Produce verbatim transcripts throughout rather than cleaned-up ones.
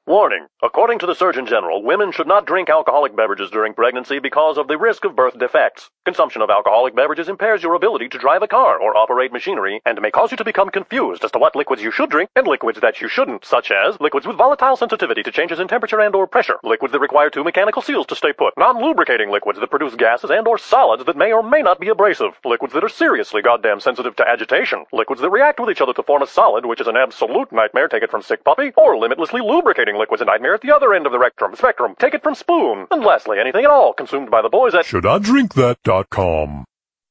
Warning. According to the Surgeon General, women should not drink alcoholic beverages during pregnancy because of the risk of birth defects. Consumption of alcoholic beverages impairs your ability to drive a car or operate machinery and may cause you to become confused as to what liquids you should drink and liquids that you shouldn't, such as liquids with volatile sensitivity to changes in temperature and or pressure, liquids that require two mechanical seals to stay put, non-lubricating liquids that produce gases and or solids that may or may not be abrasive, liquids that are seriously goddamn sensitive to agitation, liquids that react with each other to form a solid, which is an absolute nightmare, take it from Sick Puppy, or limitlessly lubricating liquids, a nightmare at the other end of the rectrum, spectrum, take it from Spoon, and lastly, anything at all consumed by the boys at should I drink that dot com.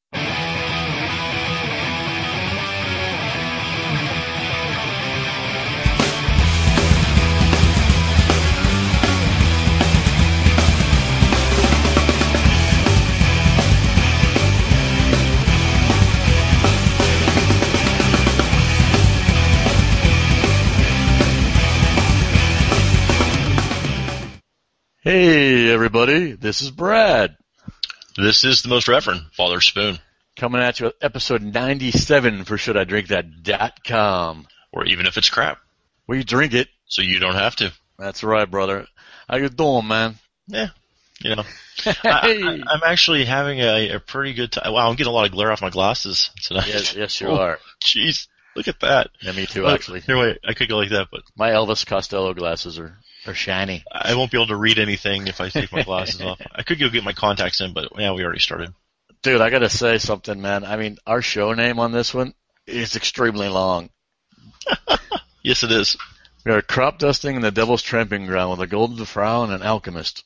Hey, everybody, this is Brad. This is the Most Reverend Father Spoon. Coming at you with episode ninety-seven for Should I Drink That dot com. Or even if it's crap. We drink it. So you don't have to. That's right, brother. How you doing, man? Yeah, you know. hey. I, I, I'm actually having a, a pretty good time. Wow, I'm getting a lot of glare off my glasses tonight. Yes, yes you oh, are. Jeez, look at that. Yeah, me too, Look, actually. Here, wait, I could go like that, but... My Elvis Costello glasses are... They're shiny. I won't be able to read anything if I take my glasses off. I could go get my contacts in, but yeah, we already started. Dude, I gotta say something, man. I mean, our show name on this one is extremely long. Yes, it is. We are crop dusting in the Devil's Tramping Ground with a golden Frau and an alchemist.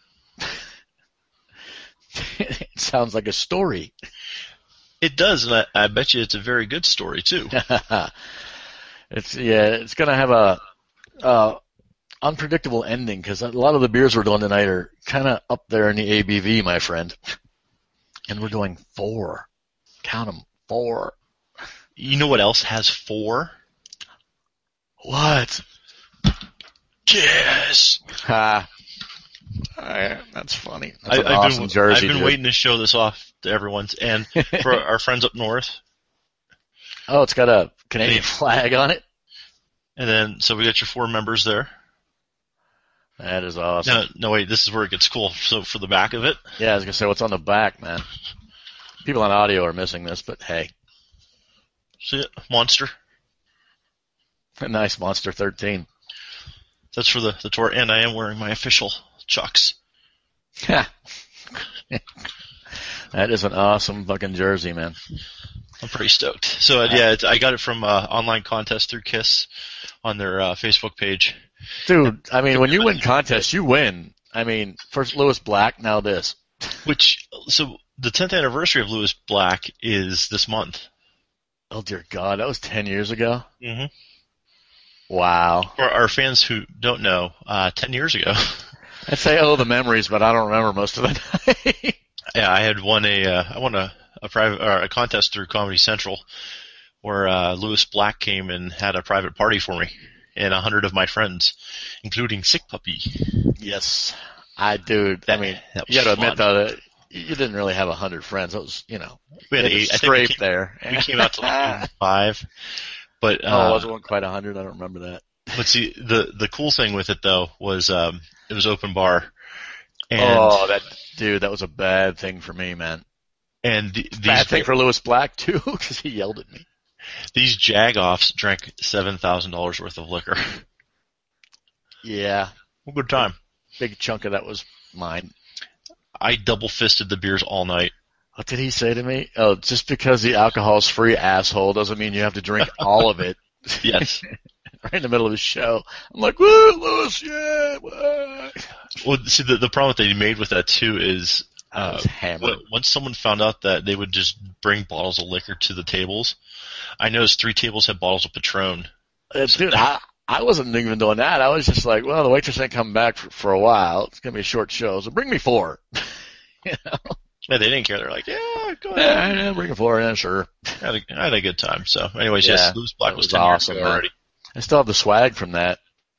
It sounds like a story. It does, and I, I bet you it's a very good story, too. It's, yeah, it's gonna have a, uh, unpredictable ending, because a lot of the beers we're doing tonight are kind of up there in the A B V, my friend. And we're doing four. Count them. Four. You know what else has four? What? Yes. Ha. I, that's funny. That's I, an I've awesome been, jersey, I've been dude. waiting to show this off to everyone. And for our friends up north. Oh, it's got a Canadian flag on it? And then, so we got your four members there. That is awesome. No, no, wait, this is where it gets cool. So for the back of it. Yeah, I was going to say, what's on the back, man? People on audio are missing this, but hey. See it? Monster. A nice Monster thirteen. That's for the, the tour, and I am wearing my official Chucks. That is an awesome fucking jersey, man. I'm pretty stoked. So, uh, yeah, it's, I got it from uh, online contest through KISS on their uh, Facebook page. Dude, I mean, when you win contests, you win. I mean, first Lewis Black, now this. Which, so the tenth anniversary of Lewis Black is this month. Oh, dear God, that was ten years ago? Mm-hmm. Wow. For our fans who don't know, uh, ten years ago. I'd say, oh, the memories, but I don't remember most of the night. Yeah, I had won a, uh, I won a, a private, or a contest through Comedy Central where, uh, Lewis Black came and had a private party for me. And a hundred of my friends, including Sick Puppy. Yes. I do. I mean, that was you gotta fun. admit, though, that you didn't really have a hundred friends. It was, you know, We had it was eight. I think scrape we came, there. we came out to like five. But, uh, oh, it wasn't quite a hundred. I don't remember that. But see, the, the cool thing with it though was, um, it was open bar. And, oh, that, dude, that was a bad thing for me, man. and the, these, Bad thing for Lewis Black, too, because he yelled at me. these jag-offs drank seven thousand dollars worth of liquor. Yeah. Well, good time. Big chunk of that was mine. I double-fisted the beers all night. What did he say to me? Oh, just because the alcohol's free, asshole, doesn't mean you have to drink all of it. Yes. Right in the middle of his show. I'm like, woo, Lewis, yeah, what? Well, see, the, the problem that they made with that, too, is I uh, was hammered. w- once someone found out that they would just bring bottles of liquor to the tables, I noticed three tables had bottles of Patron. Uh, dude, I, I wasn't even doing that. I was just like, well, the waitress ain't coming back for, for a while. It's going to be a short show, so bring me four. You know? Yeah, they didn't care. They're like, yeah, go ahead. Yeah, yeah, bring me four, yeah, sure. I had a, I had a good time. So, anyways, Yeah, yes, Lewis Black that was, was ten awesome, years ago man. already. I still have the swag from that.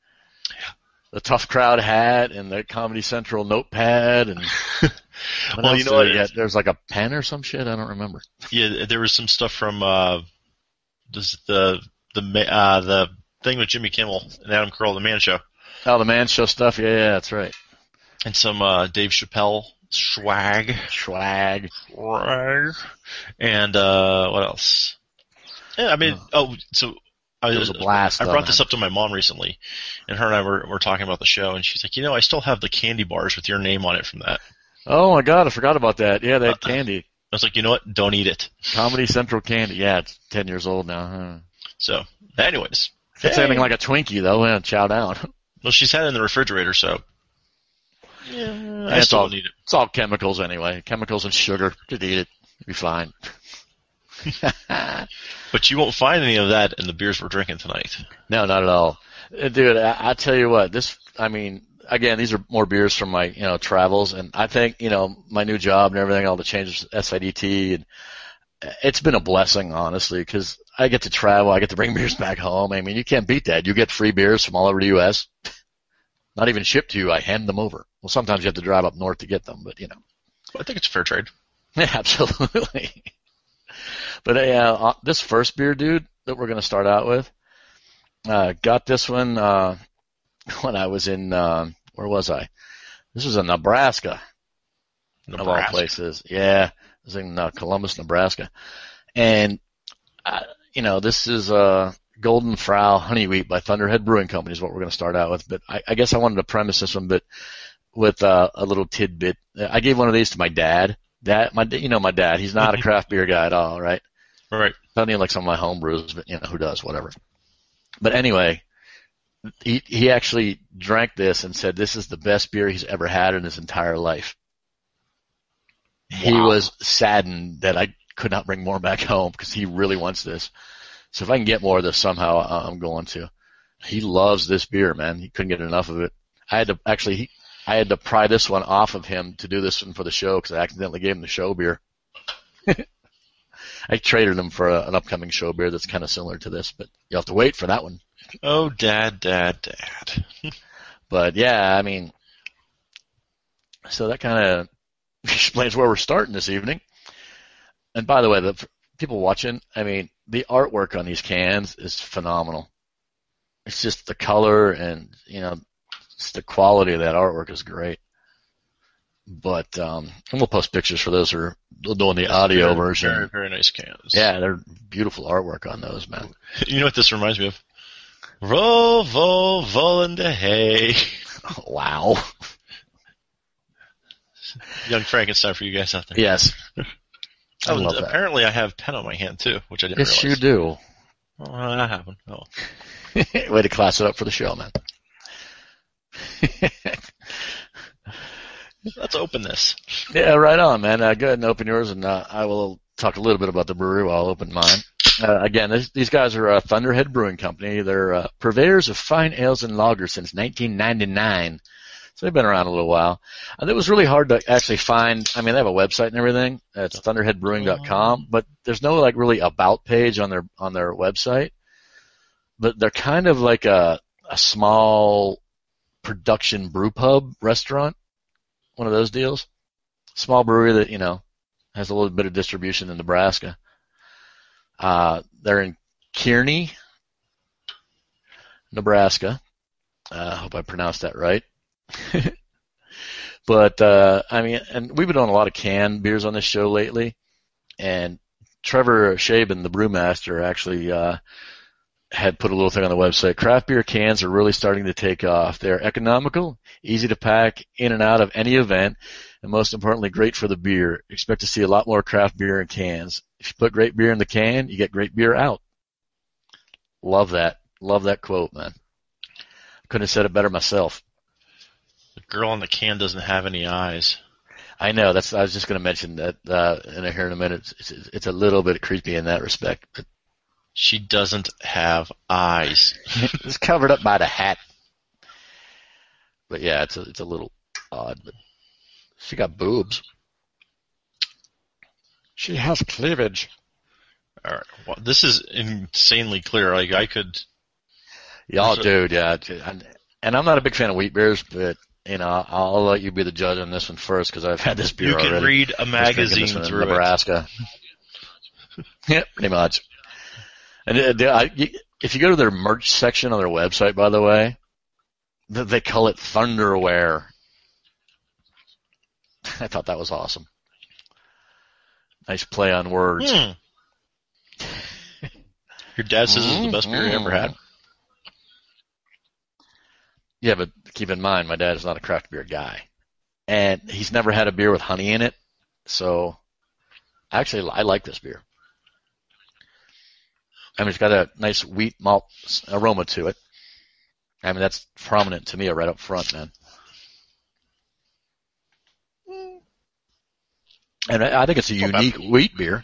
The Tough Crowd hat and the Comedy Central notepad and what Well, else you know did what? I get? There's like a pen or some shit. I don't remember. Yeah, there was some stuff from uh, this, the the uh, the thing with Jimmy Kimmel and Adam Carolla, the Man Show. Oh, the Man Show stuff. Yeah, yeah, that's right. And some uh, Dave Chappelle swag. Swag. Swag. And uh, what else? Yeah, I mean, oh, so I, It was a blast, I though, brought man. this up to my mom recently, and her and I were, were talking about the show, and she's like, you know, I still have the candy bars with your name on it from that. Oh my God, I forgot about that. Yeah, they had candy. I was like, you know what? Don't eat it. Comedy Central candy. Yeah, it's ten years old now. Huh? So, anyways. If it's hey. anything like a Twinkie, though, yeah, chow down. Well, she's had it in the refrigerator, so. Yeah, I it's still all, don't eat it. It's all chemicals anyway. Chemicals and sugar. Just eat it. You'll be fine. But you won't find any of that in the beers we're drinking tonight. No, not at all. Uh, Dude, I, I tell you what, this, I mean, again, these are more beers from my, you know, travels, and I think, you know, my new job and everything, all the changes, S I D T, and it's been a blessing, honestly, because I get to travel, I get to bring beers back home. I mean, you can't beat that. You get free beers from all over the U S Not even shipped to you. I hand them over. Well, sometimes you have to drive up north to get them, but, you know. I think it's fair trade. Yeah, absolutely. But uh, this first beer, dude, that we're going to start out with, uh, got this one uh, when I was in, uh, where was I? This was in Nebraska, Nebraska. of all places. Yeah, it was in uh, Columbus, Nebraska. And, uh, you know, this is uh, Golden Frau Honey Wheat by Thunderhead Brewing Company is what we're going to start out with. But I, I guess I wanted to premise this one bit with uh, a little tidbit. I gave one of these to my dad. Dad, my, you know my dad. He's not a craft beer guy at all, right? Right. Not even like some of my home brews, but you know who does, whatever. But anyway, he he actually drank this and said this is the best beer he's ever had in his entire life. Wow. He was saddened that I could not bring more back home because he really wants this. So if I can get more of this somehow, I'm going to. He loves this beer, man. He couldn't get enough of it. I had to actually, he, I had to pry this one off of him to do this one for the show because I accidentally gave him the show beer. I traded him for a, an upcoming show beer that's kind of similar to this, but you'll have to wait for that one. Oh, dad, dad, dad. But yeah, I mean, so that kind of explains where we're starting this evening. And by the way, the people watching, I mean, the artwork on these cans is phenomenal. It's just the color and, you know, just the quality of that artwork is great. But, um, and we'll post pictures for those who are doing the audio very, version. Very, very nice cans. Yeah, they're beautiful artwork on those, man. You know what this reminds me of? Roll, roll, roll in the hay. Oh, wow. Young Frankenstein for you guys out there. Yes. I Oh, love that. apparently I have pen on my hand too, which I didn't Yes, realize. you do. Oh, that happened. Oh. Way to class it up for the show, man. Let's open this. Yeah, right on, man. Uh, go ahead and open yours, and uh, I will talk a little bit about the brewery while I'll open mine. Uh, again, this, these guys are uh, Thunderhead Brewing Company. They're uh, purveyors of fine ales and lagers since nineteen ninety-nine. So they've been around a little while. And it was really hard to actually find. I mean, they have a website and everything. It's thunderhead brewing dot com, but there's no like really about page on their on their website. But they're kind of like a a small production brew pub restaurant. One of those deals. Small brewery that, you know, has a little bit of distribution in Nebraska. Uh, they're in Kearney, Nebraska. I uh, hope I pronounced that right. But, uh, I mean, and we've been doing a lot of canned beers on this show lately. And Trevor Shaban, the brewmaster, actually, uh, had put a little thing on the website. Craft beer cans are really starting to take off. They're economical, easy to pack in and out of any event, and most importantly, great for the beer. Expect to see a lot more craft beer in cans. If you put great beer in the can, you get great beer out. Love that. Love that quote, man. Couldn't have said it better myself. The girl on the can doesn't have any eyes. I know. That's. I was just going to mention that uh, in here in a minute. It's, it's, it's a little bit creepy in that respect. But she doesn't have eyes. It's covered up by the hat. But yeah, it's a, it's a little odd. But she got boobs. She has cleavage. All right. Well, this is insanely clear. Like I could. Y'all, dude, yeah. And, and I'm not a big fan of wheat beers, but you know, I'll, I'll let you be the judge on this one first because I've had this beer already. You can already. read a magazine through Nebraska. It. Yeah, pretty much. And uh, I, if you go to their merch section on their website, by the way, they call it Thunderwear. I thought that was awesome. Nice play on words. Hmm. Your dad says it's the best beer you ever had. Yeah, but keep in mind, my dad is not a craft beer guy. And he's never had a beer with honey in it. So, actually, I like this beer. I mean, it's got a nice wheat malt aroma to it. I mean, that's prominent to me right up front, man. And I think it's a unique wheat beer.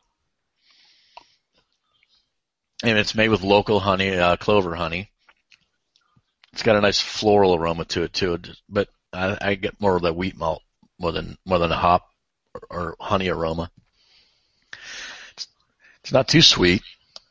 And it's made with local honey, uh, clover honey. It's got a nice floral aroma to it too, but I, I get more of the wheat malt more than more than a hop or, or honey aroma. It's, it's not too sweet.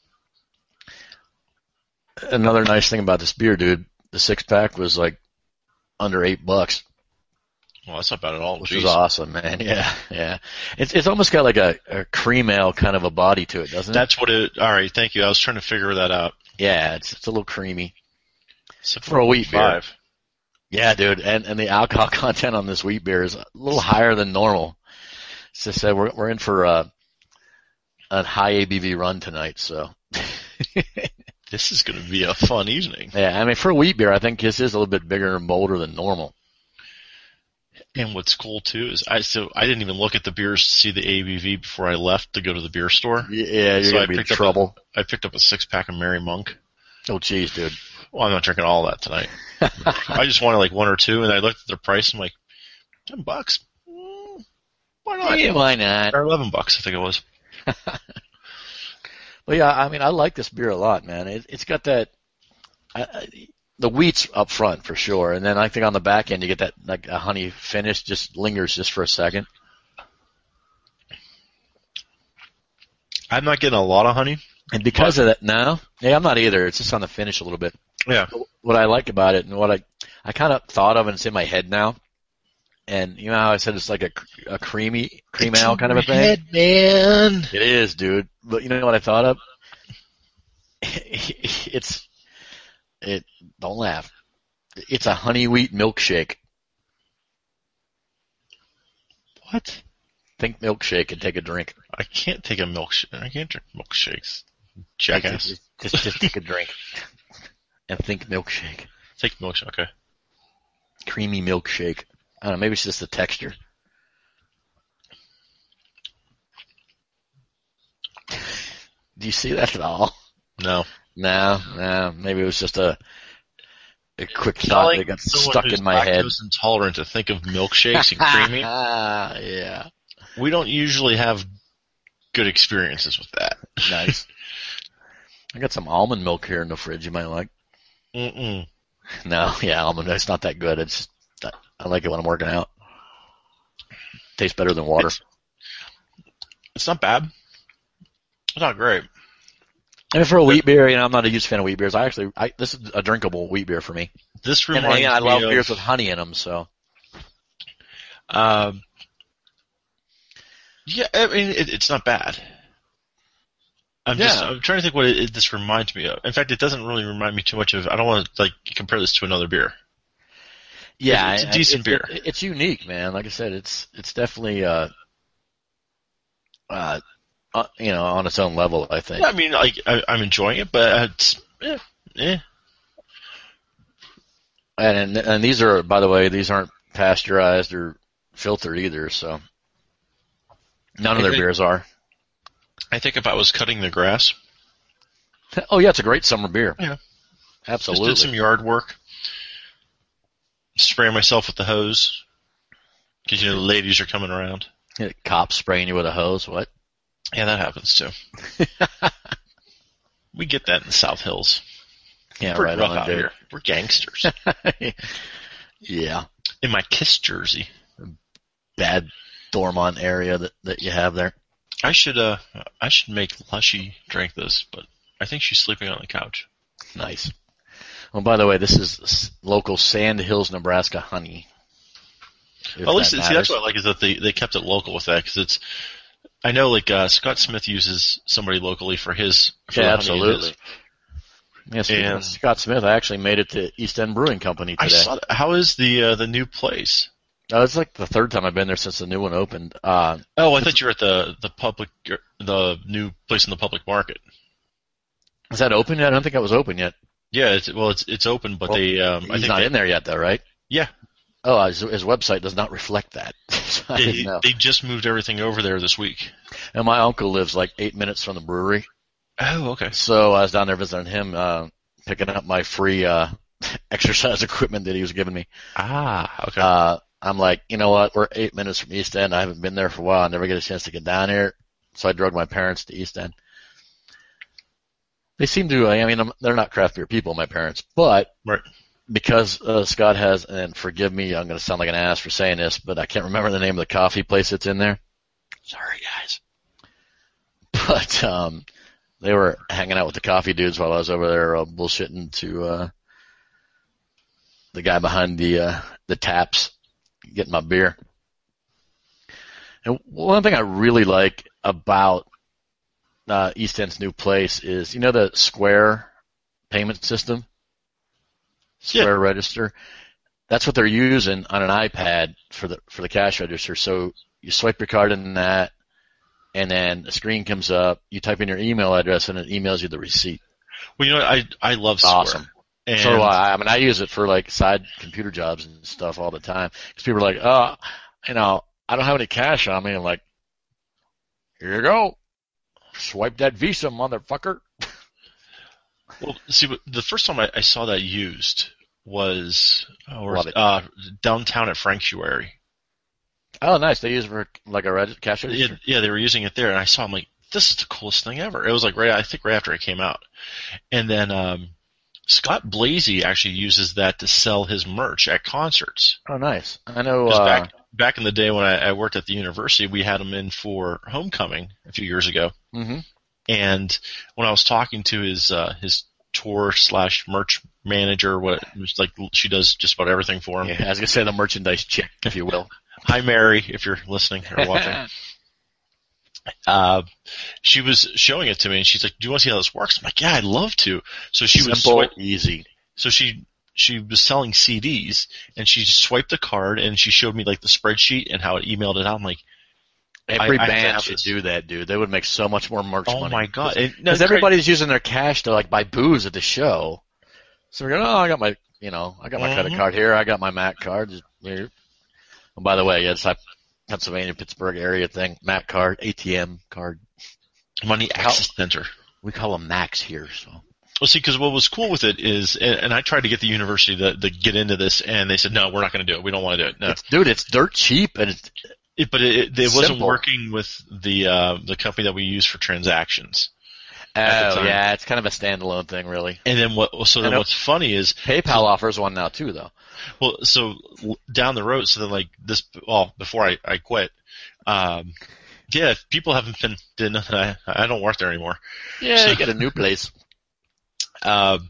Another nice thing about this beer, dude, the six pack was like under eight bucks. Well, that's not bad at all. Which Jeez. is awesome, man. Yeah, yeah. It's it's almost got like a, a cream ale kind of a body to it, doesn't it? That's what it. All right, thank you. I was trying to figure that out. Yeah, it's it's a little creamy. Except for a wheat beer. Five. Yeah, dude, and and the alcohol content on this wheat beer is a little higher than normal. It's just that we're we're in for a a high A B V run tonight, so. This is going to be a fun evening. Yeah, I mean, for a wheat beer, I think this is a little bit bigger and bolder than normal. And what's cool too is I so I didn't even look at the beers to see the A B V before I left to go to the beer store. Yeah, you're so gonna I be in picked up trouble. A, I picked up a six pack of Mary Monk. Oh, jeez, dude. Well, I'm not drinking all that tonight. I just wanted like one or two, and I looked at their price. And I'm like, ten bucks. Mm, why not? Yeah, why not? Or eleven bucks, I think it was. Well, yeah, I mean, I like this beer a lot, man. It, it's got that. I, I, the wheat's up front for sure, and then I think on the back end you get that like a honey finish, just lingers just for a second. I'm not getting a lot of honey, and because but, of that, no, yeah, I'm not either. It's just on the finish a little bit. Yeah. What I like about it, and what I I kind of thought of, and it's in my head now. And you know how I said it's like a, a creamy cream ale kind of a thing. Head, man. It is, dude. But you know what I thought of? It's it. Don't laugh. It's a honey wheat milkshake. What? Think milkshake and take a drink. I can't take a milkshake. I can't drink milkshakes. Jackass. Just, just, just take a drink and think milkshake. Take milkshake. Okay. Creamy milkshake. I don't know. Maybe it's just the texture. Do you see that at all? No. No, no. Maybe it was just a a quick thought like that got stuck in my head. Lactose intolerant to think of milkshakes and creamy. Yeah. We don't usually have good experiences with that. Nice. I got some almond milk here in the fridge. You might like. Mm-mm. No, yeah, almond. It's not that good. It's I like it when I'm working out. Tastes better than water. It's, it's not bad. It's not great. And for a wheat beer, you know, I'm not a huge fan of wheat beers. I actually, I, this is a drinkable wheat beer for me. This reminds and, and I me love of, beers with honey in them, so. Um. Yeah, I mean, it, it's not bad. I'm yeah. just, I'm trying to think what it, it, this reminds me of. In fact, it doesn't really remind me too much of, I don't want to, like, compare this to another beer. Yeah. It's a decent it, beer. It, it's unique, man. Like I said, it's, it's definitely, uh, uh, uh, you know, on its own level, I think. Yeah, I mean, like, I, I'm enjoying it, but it's, eh, eh. And, and, and these are, by the way, these aren't pasteurized or filtered either, so. None of their beers are. I think if I was cutting the grass. Oh yeah, it's a great summer beer. Yeah. Absolutely. Just did some yard work. Spraying myself with the hose. Because, you know, the ladies are coming around. Yeah, cops spraying you with a hose, what? Yeah, that happens too. We get that in the South Hills. Yeah, We're right rough on, out dude. here. We're gangsters. Yeah. In my KISS jersey. Bad Dormont area that, that you have there. I should uh I should make Lushy drink this, but I think she's sleeping on the couch. Nice. Well, by the way, this is local Sand Hills, Nebraska honey. Well, at least, that see, that's what I like is that they, they kept it local with that, because it's, I know, like, uh, Scott Smith uses somebody locally for his, for yeah, the absolutely. honey Yeah, speaking And- of Scott Smith, I actually made it to East End Brewing Company I today. saw that. How is the uh, the new place? Uh, it's like the third time I've been there since the new one opened. Uh, Oh, I thought you were at the the public the new place in the public market. is that open yet? I don't think it was open yet. Yeah, it's, well, it's it's open, but Well, they um, I He's think not they, in there yet, though, right? Yeah, Oh, his, his website does not reflect that. So I they, didn't know. they just moved everything over there this week. And my uncle lives like eight minutes from the brewery, Oh, okay. so I was down there visiting him, uh, picking up my free uh, exercise equipment that he was giving me. Ah, okay. Uh, I'm like, you know what? We're eight minutes from East End. I haven't been there for a while. I never get a chance to get down here, so I drove my parents to East End. They seem to. I mean, I'm, they're not craft beer people, my parents, but Right. because uh, Scott has, and forgive me, I'm going to sound like an ass for saying this, but I can't remember the name of the coffee place that's in there. Sorry, guys. But um, they were hanging out with the coffee dudes while I was over there uh, bullshitting to uh, the guy behind the uh, the taps, getting my beer. And one thing I really like about uh, East End's new place is, you know, the Square payment system? Square Yeah. Register. That's what they're using on an iPad for the for the cash register. So you swipe your card in that, and then a screen comes up. You type in your email address, and it emails you the receipt. Well, you know, I I love Square. Awesome. And So do I. I mean, I use it for like side computer jobs and stuff all the time. Because people are like, oh, you know, I don't have any cash on me. I'm like, here you go. Swipe that Visa, motherfucker. Well, see, but the first time I, I saw that used was oh, where Love was- it. uh, downtown at Franctuary. Oh, nice. They use it for like a reg- cash Yeah, register. yeah, they were using it there, and I saw. I'm like, this is the coolest thing ever. It was like right, I think right after it came out, and then um, Scott Blasey actually uses that to sell his merch at concerts. Oh, nice. I know. 'Cause Uh, back back in the day when I, I worked at the university, we had him in for homecoming a few years ago. hmm And when I was talking to his uh, his tour slash merch manager, what was like she does just about everything for him. Yeah, I was gonna say the merchandise chick, if you will. Hi, Mary, if you're listening or watching. uh, she was showing it to me, and she's like, "Do you want to see how this works?" I'm like, "Yeah, I'd love to." So she was Simple, swi- easy. so she she was selling C Ds, and she swiped the card, and she showed me like the spreadsheet and how it emailed it out. I'm like, Every I have to band have should this. do that, dude. They would make so much more merch "Oh money. my god!" And- no, Because Craig- everybody's using their cash to like buy booze at the show. So we're going, oh, I got my, you know, I got my credit Mhm. card here. I got my Mac card. Just here. And by the way, yeah, it's like Pennsylvania, Pittsburgh area thing. Mac card, A T M card. Money Access Center. We call them Macs here. So Well, see, because what was cool with it is, and, and I tried to get the university to, to get into this, and they said, "No, we're not going to do it. We don't want to do it." No, it's, dude, it's dirt cheap and it's it, but it, it, it wasn't Simple. working with the uh, the company that we use for transactions. oh At the time. yeah, it's kind of a standalone thing, really. And then what? So I then know. what's funny is, PayPal offers one now too, though. well, so l- down the road, so then like this, well, before I I quit, um, yeah, if people haven't been didn't know that I I don't work there anymore. Yeah, So- you get a new place. Um,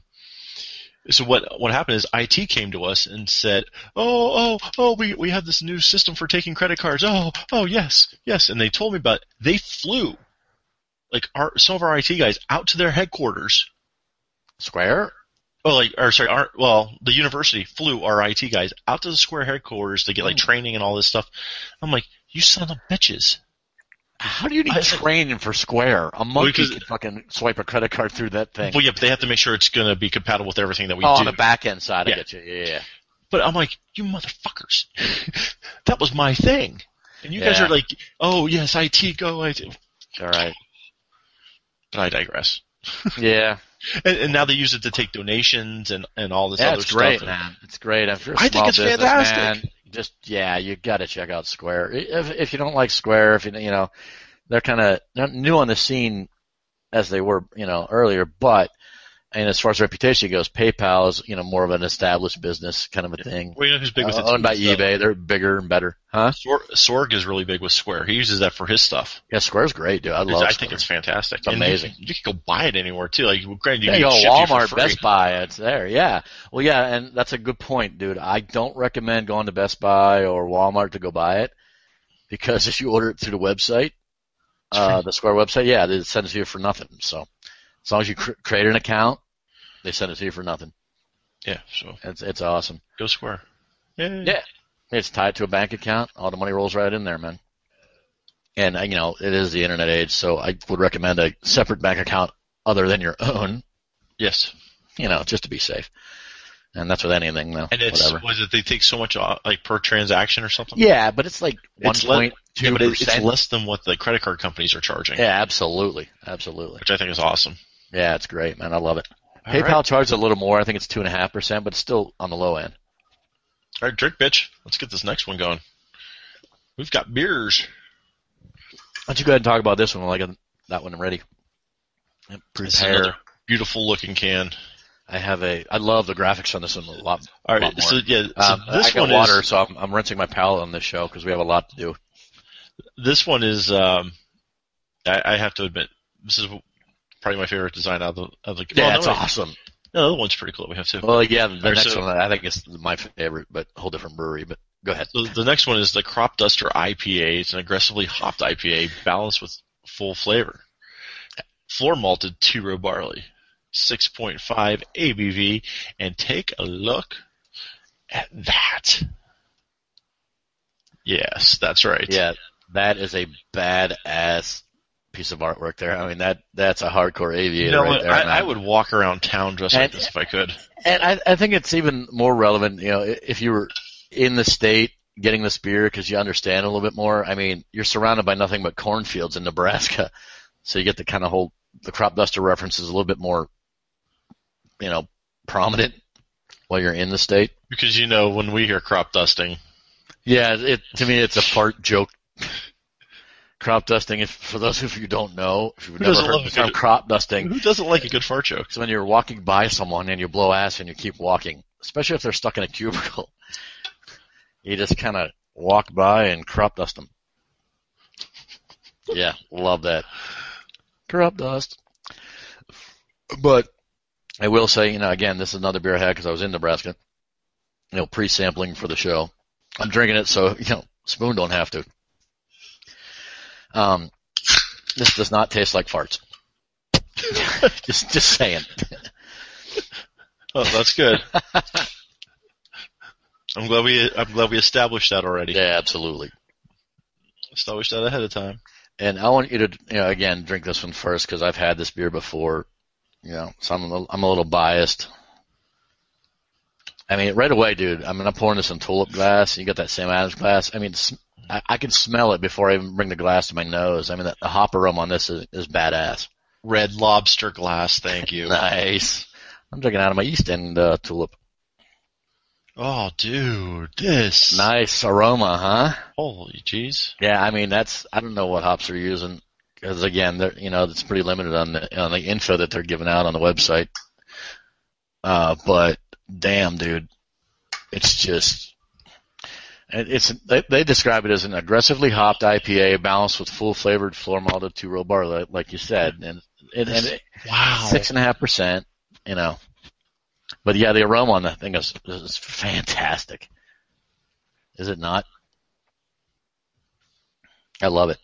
so what what happened is I T came to us and said, "Oh, oh, oh, we we have this new system for taking credit cards. Oh, oh, yes, yes." And they told me about it. They flew, like our some of our I T guys out to their headquarters. Square? Oh, like or sorry, our well, the university flew our I T guys out to the Square headquarters to get like Mm. training and all this stuff. I'm like, you son of bitches. How do you need I- training for Square? A monkey Because- can fucking swipe a credit card through that thing. Well, yeah, but they have to make sure it's going to be compatible with everything that we oh, do. on the back end side, Yeah. I get you. Yeah, yeah. But I'm like, you motherfuckers. That was my thing. And you guys Yeah. are like, oh, yes, I T, go I T. All right. But I digress. Yeah. And, and now they use it to take donations and, and all this Yeah, other it's great, stuff. man. It's great. If you're a I think small it's business, fantastic. man, just yeah, you got to check out Square. If if you don't like Square, if you you know, they're kind of new on the scene as they were, you know, earlier. But and as far as reputation goes, PayPal is you know more of an established business kind of a thing. Well, you know who's big with Uh, it? owned by too? eBay, they're bigger and better, huh? Sor- Sorg is really big with Square. He uses that for his stuff. Yeah, Square's great, dude. I love. I Square. think it's fantastic. It's And you amazing. can- You, can go buy it anywhere too. Like, well, granted, you Yeah, can you get go it shipped to you for Walmart, free. Best Buy, it's there. Yeah. Well, yeah, and that's a good point, dude. I don't recommend going to Best Buy or Walmart to go buy it because if you order it through the website, uh, the Square website, yeah, they send it to you for nothing. So as long as you cr- create an account they send it to you for nothing. Yeah, so It's it's awesome. go Square. Yeah. Yeah, it's tied to a bank account. All the money rolls right in there, man. And uh, you know, it is the internet age, so I would recommend a separate bank account other than your own. Yes. You know, just to be safe. And that's with anything, though. And it's whatever. was it they take so much off, like per transaction or something? Yeah, but it's like one It's le- point Yeah, two but it- it's percent. less than what the credit card companies are charging. Yeah, absolutely, absolutely. Which I think is awesome. Yeah, it's great, man. I love it. All PayPal right. charges a little more. I think it's two and a half percent, but it's still on the low end. All right, drink, bitch. Let's get this next one going. We've got beers. Why don't you go ahead and talk about this one when I get that one ready? This is Prepare. another beautiful looking can. I have a. I love the graphics on this one a lot. All right, lot more. so yeah, so um, this I got one water, is so I'm, I'm rinsing my palate on this show because we have a lot to do. this one is. Um, I, I have to admit, this is probably my favorite design out of the. Of the Yeah, well, it's no, wait. awesome. No, the other one's pretty cool. We have to. Well, yeah, the right, next so- one I think is my favorite, but a whole different brewery. But go ahead. So the next one is the Crop Duster I P A. It's an aggressively hopped I P A balanced with full flavor. Floor malted two-row barley, six point five A B V, and take a look at that. Yes, that's right. Yeah, that is a badass piece of artwork there. I mean, that that's a hardcore aviator You know right what? there. I, man. I would walk around town dressed like And- this if I could. And I, I think it's even more relevant, you know, if you were in the state getting this beer because you understand a little bit more. I mean, you're surrounded by nothing but cornfields in Nebraska, so you get to kind of hold the Crop Duster references a little bit more, you know, prominent while you're in the state. Because you know, when we hear crop dusting, Yeah, it to me it's a fart joke. Crop dusting, if for those of you who don't know, if you've Who never doesn't heard love the a term good- crop dusting, who doesn't like a good fart joke? it's when you're walking by someone and you blow ass and you keep walking, especially if they're stuck in a cubicle. You just kind of walk by and crop dust them. Yeah, love that. Crop dust. But I will say, you know, again, this is another beer I had because I was in Nebraska, you know, pre-sampling for the show. I'm drinking it so, you know, Spoon don't have to. Um, this does not taste like farts. just, just saying. Oh, that's good. I'm glad we I'm glad we established that already. Yeah, absolutely. Established that ahead of time. And I want you to, you know, again, drink this one first because I've had this beer before, you know, so I'm a little, I'm a little biased. I mean, right away, dude, I mean, I'm pouring this in tulip glass, and you got that Sam Adams glass. I mean, it's, I, I can smell it before I even bring the glass to my nose. I mean, the, the hop aroma on this is, is badass. Red Lobster glass, thank you. Nice. I'm drinking out of my East End uh, tulip. Oh, dude, this. Nice aroma, huh? Holy jeez. Yeah, I mean, that's, I don't know what hops they're using. Because again, they're, you know, it's pretty limited on the, on the info that they're giving out on the website. Uh, but damn, dude, it's just, it- it's, they, they describe it as an aggressively hopped I P A balanced with full flavored floor malted two-row barley, like you said. And, and, and it, Wow. six and a half percent, you know. But yeah, the aroma on that thing is, is fantastic. Is it not? I love it.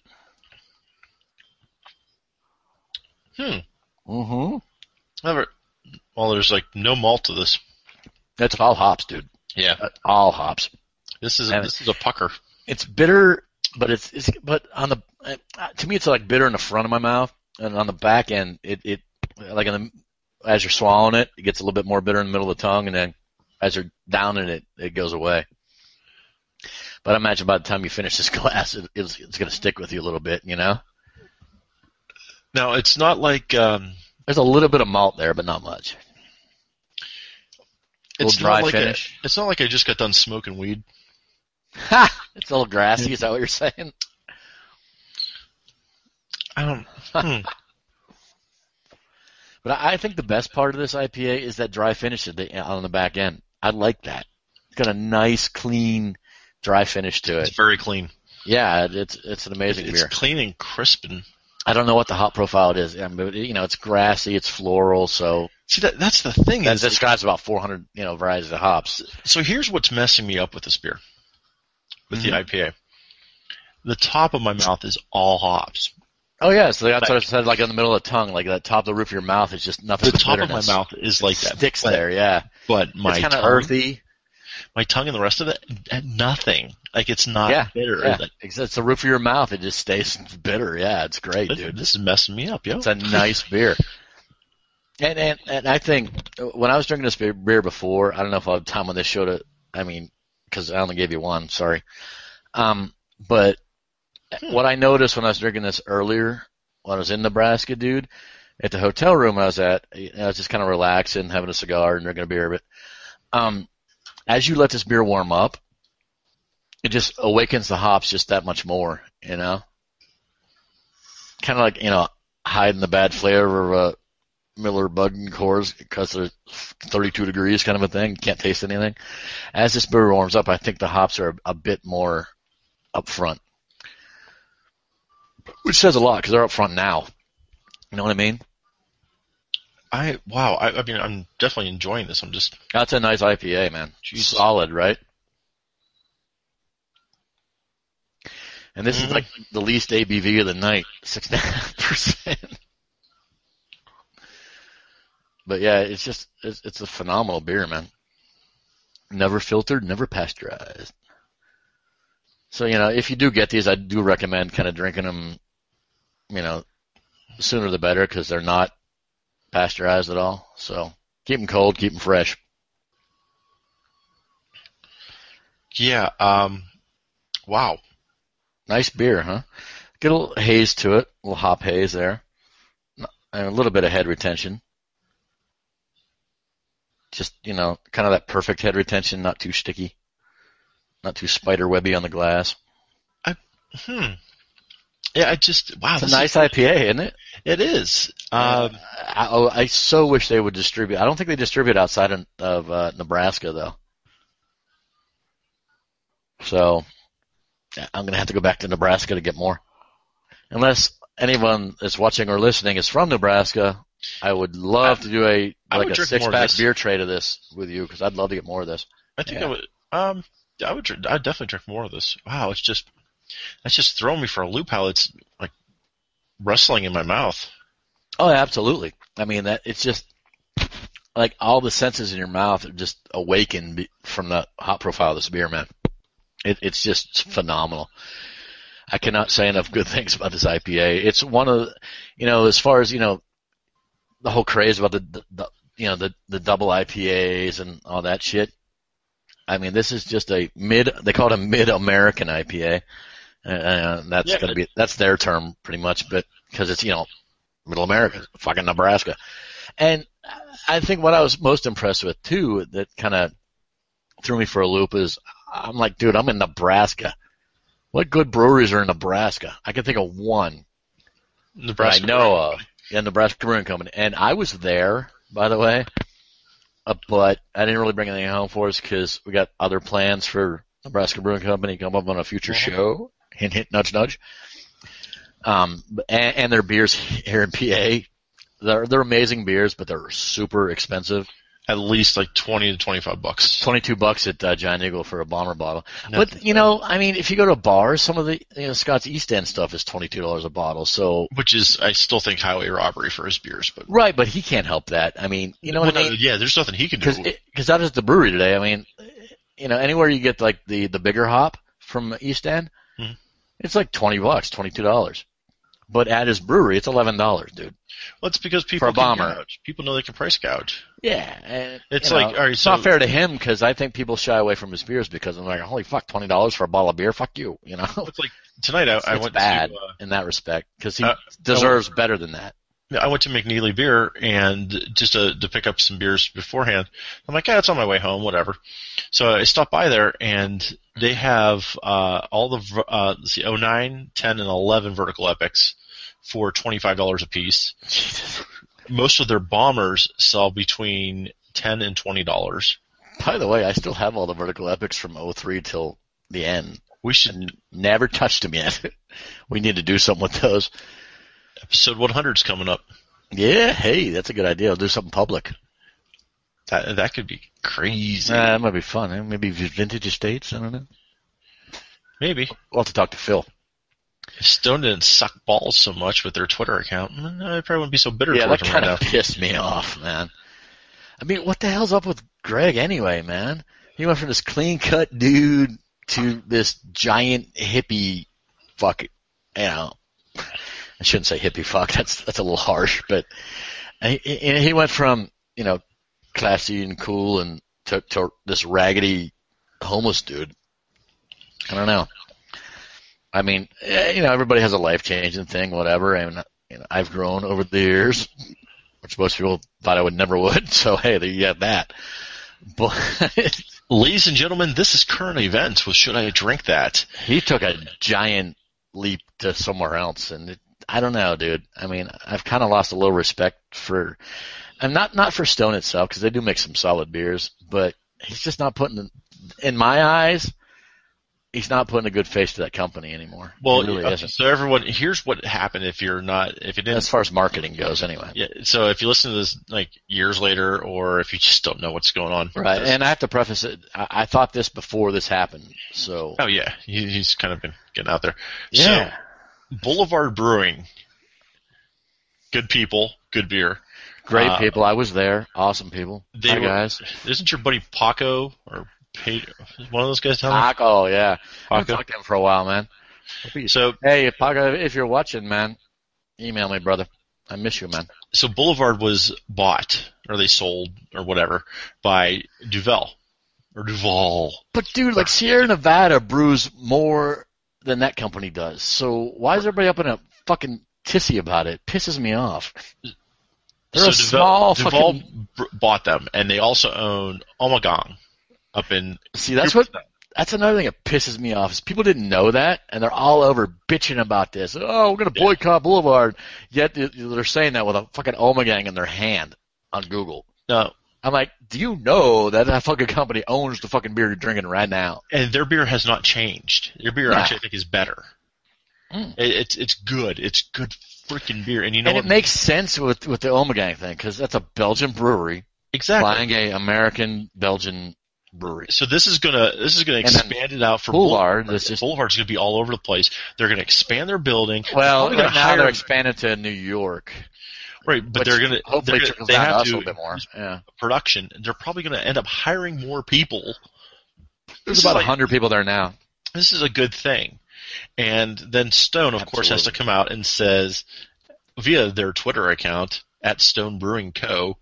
Hmm. Mm-hmm. Never. Well, there's like no malt to this. It's all hops, dude. Yeah. All hops. This is And- this is a pucker. It's bitter, but it's, it's but on the uh, to me it's like bitter in the front of my mouth, and on the back end it it like in the as you're swallowing it, it gets a little bit more bitter in the middle of the tongue, and then as you're downing it, it goes away. But I imagine by the time you finish this glass, it, it's, it's going to stick with you a little bit, you know. Now it's not like um, There's a little bit of malt there, but not much. it's Little dry not like finish. A, it's not like I just got done smoking weed. Ha! It's a little grassy. Is that what you're saying? I don't. Hmm. But I I think the best part of this I P A is that dry finish at the, on the back end. I like that. It's got a nice, clean, dry finish to It's it. very clean. Yeah, it's it's an amazing It's beer. clean and crisp and. I don't know what the hop profile it is, I mean, but, you know, it's grassy, it's floral, so See that that's the thing that is like, describes about four hundred, you know, varieties of hops. so here's what's messing me up with this beer, with Mhm. the I P A. The top of my mouth is all hops. Oh yeah, so that's Like- what I said, like in the middle of the tongue, like that top of the roof of your mouth is just nothing The but top of my bitterness. mouth is like that. Sticks but, there, yeah. But my It's kind of tongue, earthy. my tongue and the rest of it, eh, nothing. Like it's not Yeah, bitter. yeah. Like, It's, it's the roof of your mouth. It just stays bitter. Yeah, it's great, this, dude. this is messing me up, yo. It's a nice beer. And, and and I think when I was drinking this beer, beer before, I don't know if I'll have time on this show to, I mean, because I only gave you one, sorry. Um, but Hmm. what I noticed when I was drinking this earlier, when I was in Nebraska, dude, at the hotel room I was at, I was just kind of relaxing, having a cigar and drinking a beer. But um, as you let this beer warm up, it just awakens the hops just that much more, you know? Kind of like, you know, hiding the bad flavor of a Miller Bud and Coors because they're thirty-two degrees kind of a thing. You can't taste anything. As this beer warms up, I think the hops are a, a bit more up front. Which says a lot because they're up front now. You know what I mean? I wow. I, I mean, I'm definitely enjoying this. I'm just That's a nice I P A, man. Jesus. Solid, right? And this Mhm. is like the least A B V of the night, six point five percent. But yeah, it's just, it's, it's a phenomenal beer, man. Never filtered, never pasteurized. So, you know, if you do get these, I do recommend kind of drinking them, you know, sooner the better because they're not pasteurized at all. So keep them cold, keep them fresh. yeah. Um, wow. Nice beer, huh? Get a little haze to it, a little hop haze there, and a little bit of head retention. Just, you know, kind of that perfect head retention, not too sticky, not too spider webby on the glass. Hmm. Yeah. I just wow. It's a this nice is, I P A, isn't it? It is. Um, I, oh, I so wish they would distribute. I don't think they distribute outside of, of uh, Nebraska, though. So I'm going to have to go back to Nebraska to get more. Unless anyone that's watching or listening is from Nebraska, I would love I- to do a I like would a drink more of six pack this. beer tray of this with you because I'd love to get more of this. I think Yeah. I would. Um, I would. drink- I'd definitely drink more of this. Wow. It's just. That's just throwing me for a loop. How it's like rustling in my mouth. Oh, absolutely. I mean that it's just like all the senses in your mouth are just awakened be- from the hop profile of this beer, man. It, it's just phenomenal. I cannot say enough good things about this I P A. It's one of, the, you know, as far as you know, the whole craze about the, the, the you know the the double I P As and all that shit. I mean, this is just a mid. They call it a mid-American I P A. Uh, that's Yeah, gonna be that's their term pretty much, but because it's you know Middle America, fucking Nebraska, and I think what I was most impressed with too that kind of threw me for a loop is I'm like, dude, I'm in Nebraska. What good breweries are in Nebraska? I can think of one that Nebraska. I know of. Yeah, Nebraska Brewing Company, and I was there, by the way, uh, but I didn't really bring anything home for us because we got other plans for Nebraska Brewing Company come up on a future Mhm. show. Hint, hint, nudge, nudge. Um, and, and their beers here in P A, they're they're amazing beers, but they're super expensive. At least like twenty to twenty-five bucks. Twenty-two bucks at uh, Giant Eagle for a bomber bottle. Nothing. But you know, I mean, if you go to bars, some of the you know Scott's East End stuff is twenty-two dollars a bottle. So Which is, I still think highway robbery for his beers, but right, but he can't help that. I mean, you know what Well, I no, mean? yeah, there's nothing he can do. Because because that is the brewery today. I mean, you know, anywhere you get like the the bigger hop from East End, Mhm. it's like twenty bucks, twenty-two dollars. But at his brewery, it's eleven dollars, dude. Well, it's because people For a can bomber. gouge. People know they can price gouge. Yeah, and, It's you like, know, all right, it's so- not fair to him because I think people shy away from his beers because I'm like, holy fuck, twenty dollars for a bottle of beer, fuck you, you know. It's like tonight I, It's, I it's went bad to uh, in that respect because he uh, deserves better than that. I went to McNeely Beer and just to, to pick up some beers beforehand. I'm like, yeah, it's on my way home, whatever. So I stopped by there and they have uh, all the ver- uh, let's see, oh nine, ten, and eleven vertical epics for twenty-five dollars a piece. Jesus. Most of their bombers sell between ten and twenty dollars. By the way, I still have all the vertical epics from oh three till the end. We should And never touched them yet. We need to do something with those. episode one hundred's coming up. Yeah, hey, that's a good idea. I'll do something public. That that could be crazy. Uh, that might be fun. Eh? Maybe vintage estates. I don't know. Maybe. We'll have to talk to Phil. If Stone didn't suck balls so much with their Twitter account, I probably wouldn't be so bitter Yeah, towards that them right kind now. of pissed me off, man. I mean, what the hell's up with Greg anyway, man? He went from this clean-cut dude to this giant hippie fuck, you know. I shouldn't say hippie fuck. That's that's a little harsh, but he, he went from, you know, classy and cool and to, to this raggedy homeless dude. I don't know. I mean, you know, everybody has a life-changing thing, whatever, and you know, I've grown over the years, which most people thought I would never would, so hey, there you got that. But ladies and gentlemen, this is Current Events with Should I Drink That? He took a giant leap to somewhere else, and it, I don't know, dude. I mean, I've kind of lost a little respect for, and not not for Stone itself, because they do make some solid beers, but he's just not putting, in my eyes, he's not putting a good face to that company anymore. Well, he really okay, isn't. so everyone, here's what happened if you're not, if you didn't. As far as marketing goes, anyway. Yeah, so if you listen to this like years later, or if you just don't know what's going on. Right, and I have to preface it, I, I thought this before this happened, so. Oh yeah, he, he's kind of been getting out there. Yeah. So, Boulevard Brewing, good people, good beer. Great uh, people, I was there, awesome people. They Hi were, guys. Isn't your buddy Paco, or Pedro, one of those guys down there? Paco, yeah. I've Paco. talked to him for a while, man. So, Hey, Paco, if you're watching, man, email me, brother. I miss you, man. so Boulevard was bought, or they sold, or whatever, by Duvel. Or Duval. But dude, like Sierra Nevada brews more than that company does. So why is everybody up in a fucking tizzy about it? Pisses me off. They're so a Duvel, small Duval fucking. br- bought them, and they also own Omegang up in. See, that's what. That's another thing that pisses me off is people didn't know that, and they're all over bitching about this. Oh, we're gonna boycott Boulevard. Yet they're saying that with a fucking Omegang in their hand on Google. No, I'm like, do you know that that fucking company owns the fucking beer you're drinking right now? and their beer has not changed. Their beer Yeah. actually, I think, is better. Mm. It, it's it's good. It's good freaking beer, and you know And what? it makes sense with with the Omegang thing because that's a Belgian brewery exactly. buying a American Belgian brewery. So this is gonna this is gonna And then expand it out for Boulevard, Boulevard. that's just- Boulevard's gonna be all over the place. They're gonna expand their building. Well, They're right gonna now hire- they're expanded to New York. Right, but which they're gonna hopefully they're trickles gonna, they down to have us a to little bit more. Yeah, production. They're probably gonna end up hiring more people. there's This is about a like- hundred people there now. This is a good thing. And then Stone, of course, has to Absolutely. come out and says via their Twitter account at Stone Brewing Co.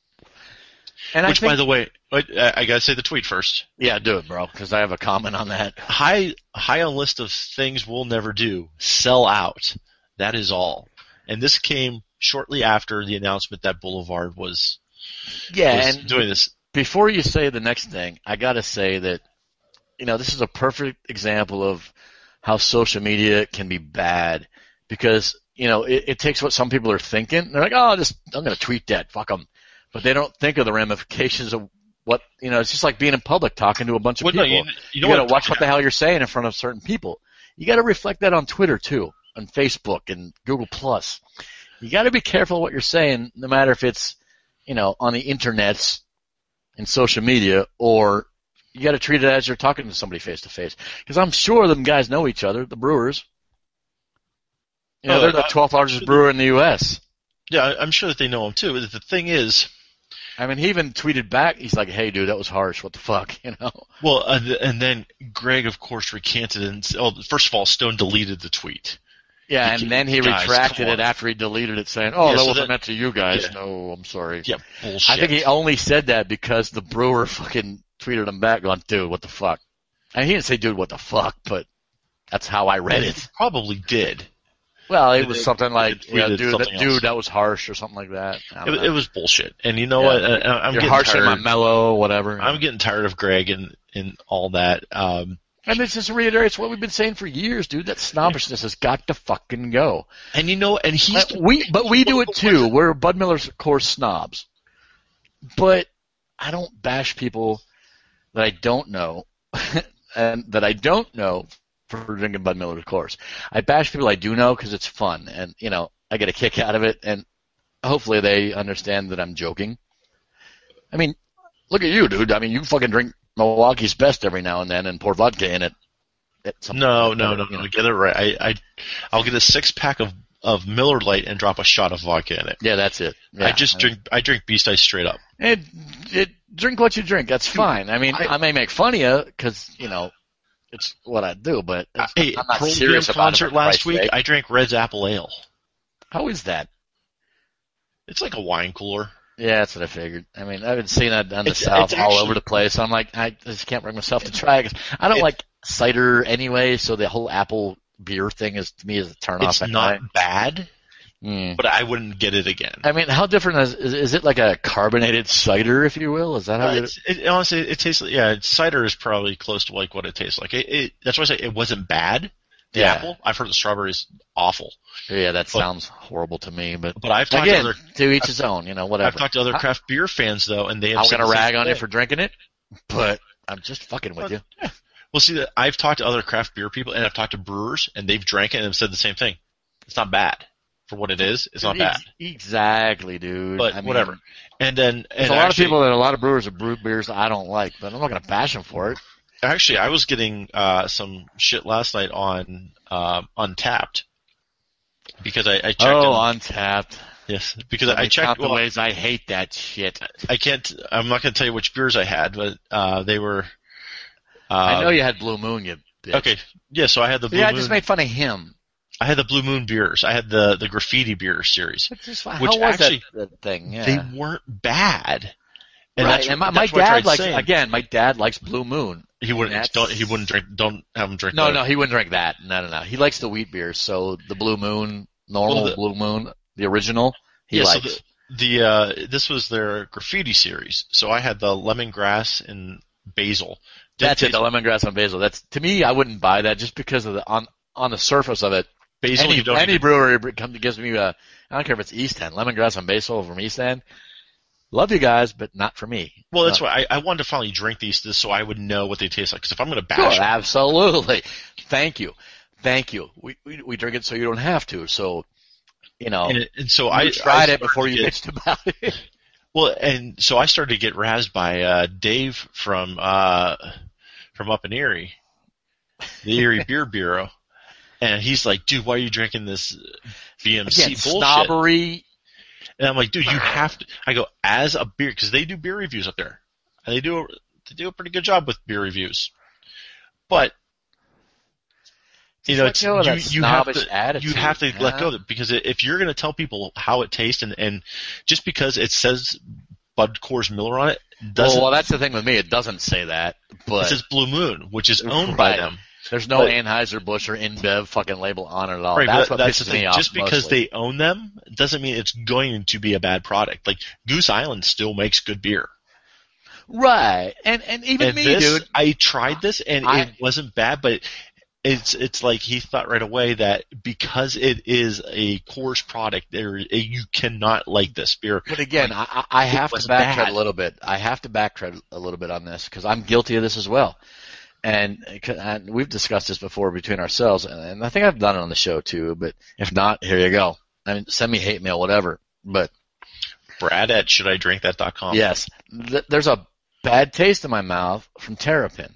And Which, I think, by the way, I, I gotta say the tweet first. yeah, do it, bro, because I have a comment on that. High high on list of things we'll never do. Sell out. That is all. And this came shortly after the announcement that Boulevard was, Yeah, was and doing this. before you say the next thing, I got to say that, you know, this is a perfect example of how social media can be bad because, you know, it, it takes what some people are thinking. They're like, oh, just, I'm going to tweet that. Fuck them. But they don't think of the ramifications of what, you know, it's just like being in public talking to a bunch of Well, no, people. you, you You, know got to what- watch what the hell you're saying in front of certain people. You got to reflect that on Twitter too, on Facebook and Google Plus. You got to be careful what you're saying, no matter if it's, you know, on the internets and social media, or you got to treat it as you're talking to somebody face to face. Because I'm sure them guys know each other, the brewers. You know, Oh, they're the I- twelfth largest brewer in the U S. Yeah, I- I'm sure that they know him too. The thing is, I mean, he even tweeted back. He's like, "Hey, dude, that was harsh. What the fuck?" You know. well, uh, th- and then Greg, of course, recanted and s- oh, first of all, Stone deleted the tweet. Yeah, You and can't- then he guys, retracted come it on. after he deleted it, saying, "Oh, Yeah, that so wasn't that- meant to you guys. yeah. No, I'm sorry." Yeah, bullshit. I think he only said that because the brewer fucking tweeted him back, going, "Dude, what the fuck?" And he didn't say, "Dude, what the fuck," but that's how I read it. probably did. Well, it It- was it- something it like, you know, tweeted dude, something that, dude, else. that was harsh or something like that. I It, don't it know. was bullshit. And you know Yeah. what? I, I'm You're getting harshing my tired. mellow, whatever. I'm getting tired of Greg and, and all that. Um, and it just reiterates what we've been saying for years, dude. That snobbishness has got to fucking go. and you know, and he's Uh, we, but we do it too. We're Bud Miller's course snobs. But I don't bash people that I don't know, and that I don't know for drinking Bud Miller's course. I bash people I do know because it's fun, and you know I get a kick out of it, and hopefully they understand that I'm joking. I mean, look at you, dude. I mean, you fucking drink Milwaukee's Best every now and then and pour vodka in it. at some No, point, no, no, you know. no. Get it right. I, I, I'll get a six pack of of Miller Lite and drop a shot of vodka in it. Yeah, that's it. Yeah. I just drink. I drink Beast Ice straight up. It, it, drink what you drink. That's fine. I mean, I, I may make fun of you because you know it's what I do, but it's, Hey, I'm not Pearl serious Jam about it, concert for last Christ's week. sake. I drank Red's Apple Ale. How is that? It's like a wine cooler. Yeah, that's what I figured. I mean, I've been seeing that down the It's- south it's all actually- over the place. I'm like, I just can't bring myself to try it. 'Cause I don't It- like cider anyway, so the whole apple beer thing is to me is a turn It's off. not Anyway. bad, Mm. but I wouldn't get it again. I mean, how different is, is is it? Like a carbonated cider, if you will? Is that how Uh, you? it's, it, honestly, it tastes. Yeah, cider is probably close to like what it tastes like. It, it, that's why I say it wasn't bad. The Yeah. apple. I've heard the strawberry is awful, Yeah, that but- sounds horrible to me. But but I've talked again, to other. to each his own. You know, whatever. I've talked to other I- craft beer fans though, and they have I'm said gonna the same rag on you thing. for drinking it, but I'm just fucking with you. Well, see, that I've talked to other craft beer people, and I've talked to brewers, and they've drank it and have said the same thing. It's not bad for what it is. It's not bad, Ex- Exactly, dude. but I mean, whatever. And then, There's and a lot actually, of people that a lot of brewers have brewed beers I don't like, but I'm not gonna bash them for it. actually, I was getting uh, some shit last night on uh, Untapped because I, I checked. Oh, in, Untapped. yes, because Let I me checked. count the Well, ways I hate that shit. I can't. I'm not going to tell you which beers I had, but uh, they were. Uh, I know you had Blue Moon, you bitch. Okay, yeah. So I had the Blue Yeah, I Moon. just made fun of him. I had the Blue Moon beers. I had the the graffiti beer series. Which is fine. Which How was actually- that, that thing? Yeah. They weren't bad. And right. that's, and my, my that's what I dad tried likes saying. again. My dad likes Blue Moon. He wouldn't. That's- Don't. He wouldn't drink. Don't have him drink. No, the, no, he wouldn't drink that. No, no, no. He likes the wheat beers. So the Blue Moon, normal Well, the- Blue Moon, the original, he yeah, likes. So the, the uh, this was their graffiti series. So I had the lemongrass and basil. Did That's it. taste- The lemongrass on basil. That's to me. I wouldn't buy that just because of the on on the surface of it. Basil. Any, you don't any even- brewery comes gives me a. I don't care if it's East End lemongrass on basil from East End. Love you guys, but not for me. well, that's No. why I, I wanted to finally drink these this so I would know what they taste like. Because if I'm going to Sure, bash, them, absolutely. Thank you, thank you. We, we we drink it so you don't have to. So, you know, and, and so you I tried I it started before to you get- bitched about it. Well, and so I started to get razzed by uh, Dave from uh, from up in Erie, the Erie Beer Bureau, and he's like, "Dude, why are you drinking this B M C Again, bullshit?" snobbery. And I'm like, "Dude, you have to." I go, "As a beer, because they do beer reviews up there, and they do a, they do a pretty good job with beer reviews, but." You know, let it's, go of you, that you have snobbish to attitude, you have to let yeah. go of it because if you're going to tell people how it tastes and, and just because it says Bud Coors Miller on it doesn't Well, well, that's the thing with me. It doesn't say that, it but says Blue Moon, which is owned by Right. them. there's no but- Anheuser-Busch or InBev fucking label on it at all. Right, That's but what that's pisses the thing. me off Just because mostly. they own them doesn't mean it's going to be a bad product. Like Goose Island still makes good beer. Right, and and even and me, this, dude. I tried this and I- it wasn't bad, but it's it's like he thought right away that because it is a Coors product, there you cannot like this beer. But again, I, I I have to wasn't backtrack bad. a little bit. I have to backtrack a little bit on this because I'm guilty of this as well. And, and we've discussed this before between ourselves, and, and I think I've done it on the show too. But if not, here you go. I mean, send me hate mail, whatever. But Brad at should I drink that dot com. yes, th- there's a bad taste in my mouth from Terrapin.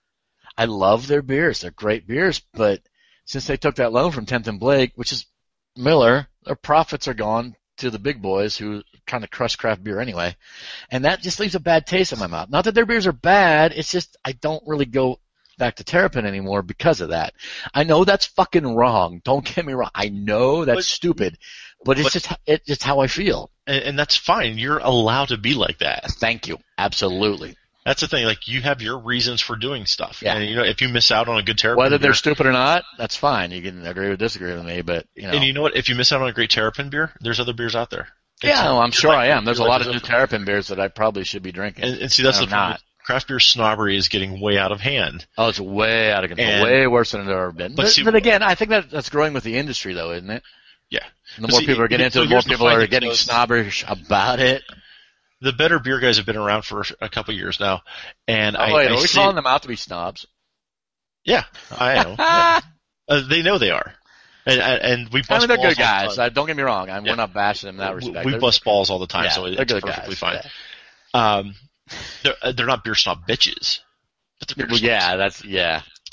I love their beers; they're great beers. But since they took that loan from tenth and Blake, which is Miller, their profits are gone to the big boys who are trying to crush craft beer anyway. And that just leaves a bad taste in my mouth. Not that their beers are bad, it's just I don't really go back to Terrapin anymore because of that. I know that's fucking wrong. Don't get me wrong. I know that's But- stupid, but it's but- just it's just how I feel. And, and that's fine. You're allowed to be like that. Thank you. Absolutely. That's the thing. Like you have your reasons for doing stuff. Yeah. And you know, if you miss out on a good Terrapin Whether beer, they're stupid or not, that's fine. You can agree or disagree with me, but you know. and you know what? If you miss out on a great Terrapin beer, there's other beers out there. yeah, It's- no, I'm you're sure like- I am. There's a you're lot like of new this- Terrapin beers that I probably should be drinking. And, and see, that's I'm the problem. not. Craft beer snobbery is getting way out of hand. Oh, it's way out of control. And- way worse than it ever been. but But, see- but again, I think that that's growing with the industry, though, isn't it? Yeah. And the But more see, people are getting so into it, the more here's the people funny are thing, getting though, is- snobbish about it. The better beer guys have been around for a couple of years now, and Oh, I, wait, I are we see, calling them out to be snobs? Yeah, I know. Yeah. Uh, they know they are, and and, and we bust I mean, they're balls good all the guys. time. Uh, don't get me wrong. I mean, Yeah. We're not bashing them in that We- respect. We They're- bust balls all the time, yeah, so they're it's good perfectly guys. fine. Yeah. Um, they're uh, they're not beer snob bitches, but they're beer Well, snobs. yeah, that's yeah.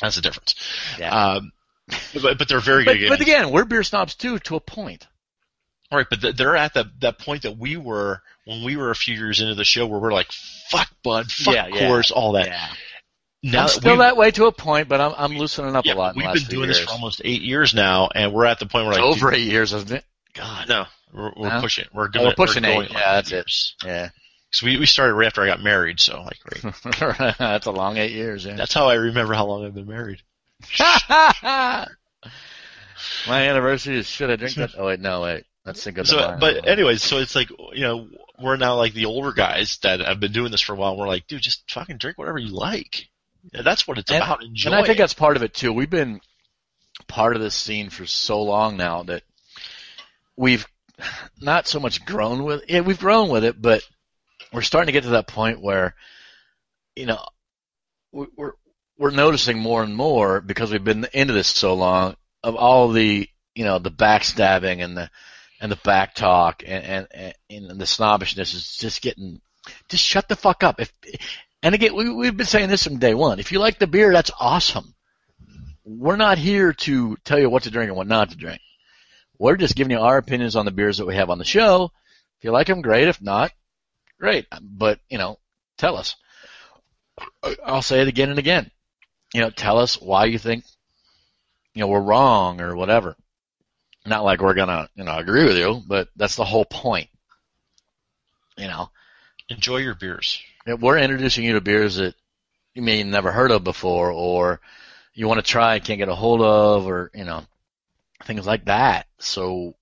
That's the difference. Yeah. Um, but, but they're very but, good. But again, we're beer snobs too, to a point. Right, but they're at that that point that we were when we were a few years into the show, where we're like, "Fuck Bud, fuck yeah, yeah, Coors, all that." Yeah. Now I'm still that way to a point, but I'm I'm loosening up yeah, a lot. In we've the been last doing few this years. for almost eight years now, and we're at the point where like over eight years, isn't it? God, no, we're, we're no? pushing. We're Oh, gonna we're pushing we're eight. going Yeah, like that's years. it. Yeah, So we we started right after I got married, so like right. that's a long eight years. Yeah. That's how I remember how long I've been married. My anniversary is should I drink that? Oh wait, no wait. Let's think of the So, wine. but anyways, so it's like, you know, we're now like the older guys that have been doing this for a while. And we're like, dude, just fucking drink whatever you like. Yeah, that's what it's and, about. Enjoy and I think it. that's part of it too. We've been part of this scene for so long now that we've not so much grown with it. We've grown with it, but we're starting to get to that point where, you know, we're we're noticing more and more because we've been into this so long of all the, you know, the backstabbing and the and the back talk and, and, and the snobbishness is just getting, just shut the fuck up. If, and again, we, we've been saying this from day one. If you like the beer, that's awesome. We're not here to tell you what to drink and what not to drink. We're just giving you our opinions on the beers that we have on the show. If you like them, great. If not, great. But, you know, tell us. I'll say it again and again. You know, tell us why you think, you know, we're wrong or whatever. Not like we're gonna, you know, agree with you, but that's the whole point. You know, Enjoy your beers. we're introducing you to beers that you may have never heard of before, or you want to try, can't get a hold of, or you know, things like that. So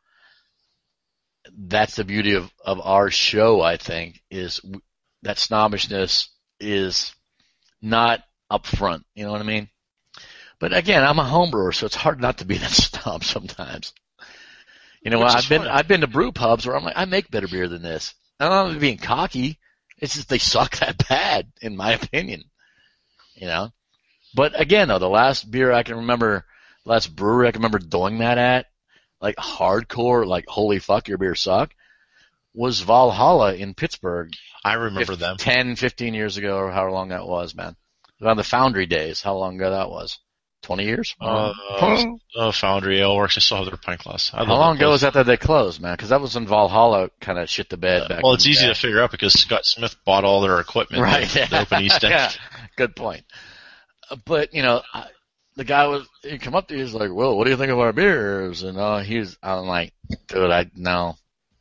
that's the beauty of of our show. I think is that snobbishness is not up front. You know what I mean? But again, I'm a home brewer, so it's hard not to be that snob sometimes. You know, Which is I've been fine. I've been to brew pubs where I'm like, I make better beer than this. I'm not being cocky. It's just they suck that bad, in my opinion. You know. But again, though, the last beer I can remember, last brewery I can remember doing that at, like hardcore, like holy fuck, your beer suck, was Valhalla in Pittsburgh. I remember them. ten, fifteen years ago, or however long that was, man. Around the Foundry days, how long ago that was? twenty years? Uh, oh, Foundry Ale Works. I still have their pint glass. I How love long that ago place. was that that they closed, man? Because that was when Valhalla kind of shit the bed back. Well, in it's the easy day. to figure out because Scott Smith bought all their equipment. Right. The, the Open East End. Yeah. Good point. Uh, But, you know, I, the guy was, he come up to me, he's like, well, what do you think of our beers? And uh, he's, I'm like, dude, I, no.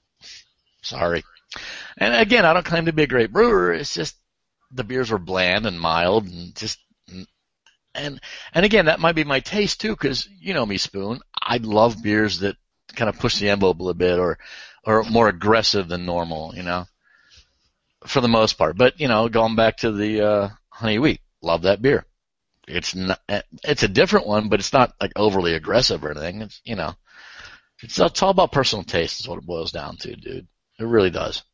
Sorry. And again, I don't claim to be a great brewer. It's just the beers were bland and mild and just, and, and again, that might be my taste too, because you know me, Spoon. I love beers that kind of push the envelope a little bit or, or more aggressive than normal, you know, for the most part. But, you know, going back to the, uh, Honey Wheat, love that beer. It's not, it's a different one, but it's not like overly aggressive or anything. It's, you know, it's, it's all about personal taste is what it boils down to, dude. It really does.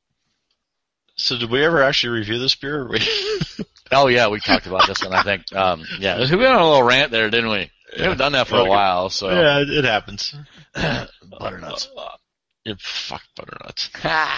So did we ever actually review this beer? Or we- Oh yeah, we talked about this one, I think. Um, yeah, we went on a little rant there, didn't we? We haven't done that for a while, so. yeah, it, it happens. Butternuts. Yeah, fuck butternuts.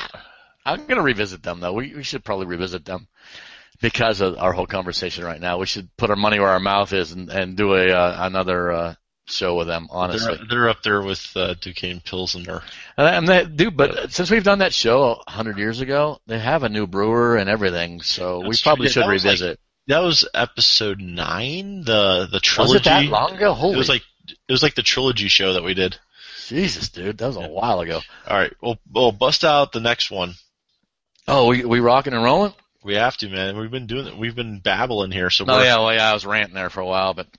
I'm gonna revisit them though. We, we should probably revisit them because of our whole conversation right now. We should put our money where our mouth is and, and do a, uh, another, uh, show with them, honestly. They're, they're up there with uh, Duquesne Pilsner. And they do, but since we've done that show a hundred years ago, they have a new brewer and everything, so we That's probably true. Yeah, should that was revisit. Like, that was episode nine, the the trilogy. Was it that long ago? Holy. It was like it was like the trilogy show that we did. Jesus, dude, that was a while ago. All right, we'll we'll bust out the next one. Oh, we we rocking and rolling? We have to, man. We've been doing it. We've been babbling here. So Oh we're, yeah, well yeah, I was ranting there for a while, but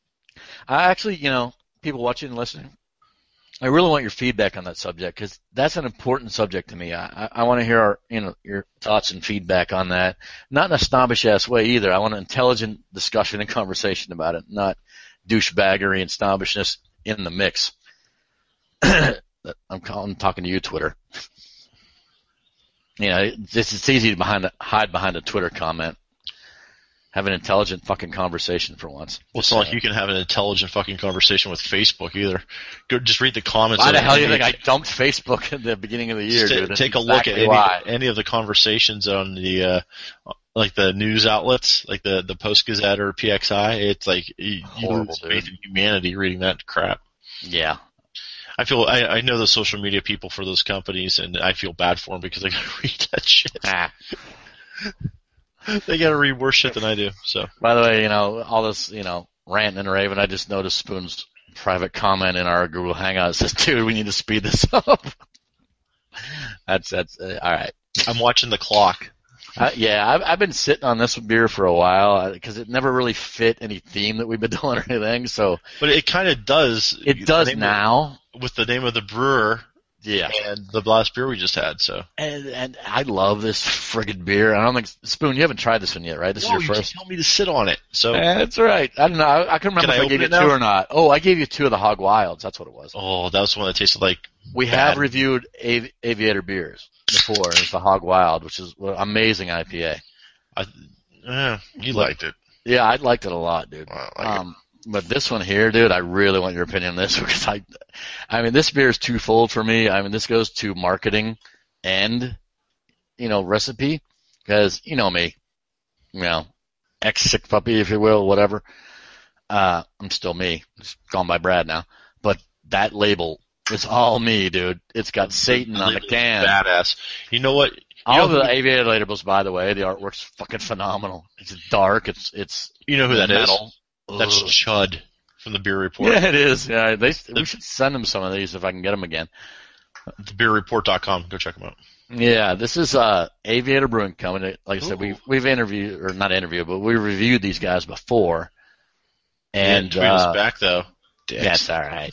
I actually, you know, people watching and listening, I really want your feedback on that subject because that's an important subject to me. I, I, I want to hear our, you know, your thoughts and feedback on that. Not in a snobbish ass way either. I want an intelligent discussion and conversation about it, not douchebaggery and snobbishness in the mix. I'm, calling, I'm talking to you, Twitter. You know, it's, it's easy to behind, hide behind a Twitter comment. Have an intelligent fucking conversation for once. Well, it's not like you can have an intelligent fucking conversation with Facebook either. Go, just read the comments. Why of the hell do you any- think I dumped Facebook at the beginning of the year, just dude? ta- That's take a look exactly at any, why. any of the conversations on the uh, like the news outlets, like the the Post Gazette or P X I. It's like you, you Horrible, lose faith dude. in humanity reading that crap. Yeah. I feel I, I know the social media people for those companies, and I feel bad for them because I got to read that shit. Ah. They got to read worse shit than I do. So, By the way, you know, all this, you know, ranting and raving, I just noticed Spoon's private comment in our Google Hangout. It says, dude, we need to speed this up. that's, that's, uh, all right. I'm watching the clock. Uh, yeah, I've, I've been sitting on this beer for a while because it never really fit any theme that we've been doing or anything. So But it kind of does. it does The name now. of- with the name of the brewer Yeah. and the last beer we just had. So, And, and I love this friggin' beer. I don't think, Spoon, you haven't tried this one yet, right? This no, is your you first. just tell me to sit on it. So, Eh, that's all right. I don't know. I, I couldn't remember Can I if I gave open you it two now? or not. Oh, I gave you two of the Hog Wilds. That's what it was. oh, that was the one that tasted like. We bad. have reviewed Av- Aviator beers before. It's the Hog Wild, which is an amazing I P A. I, eh, you Look, liked it. Yeah, I liked it a lot, dude. I like it. Um, but this one here, dude, I really want your opinion on this because I, I mean, this beer is twofold for me. I mean, this goes to marketing and, you know, recipe because, you know me, you know, ex-sick puppy, if you will, whatever. Uh, I'm still me. It's gone by Brad now. But that label is all me, dude. It's got Satan on the can. Badass. You know what? You All know the who, Aviator labels, by the way, the artwork's fucking phenomenal. It's dark. It's it's you know who that is? metal. That's Ugh. Chud from the Beer Report. Yeah, it is. Yeah, they we should send them some of these if I can get them again. the beer report dot com. Go check them out. Yeah, this is uh Aviator Brewing Company. Like I said, Ooh. we we've interviewed or not interviewed, but we reviewed these guys before. And tweet us uh, back though. Dicks. that's all right.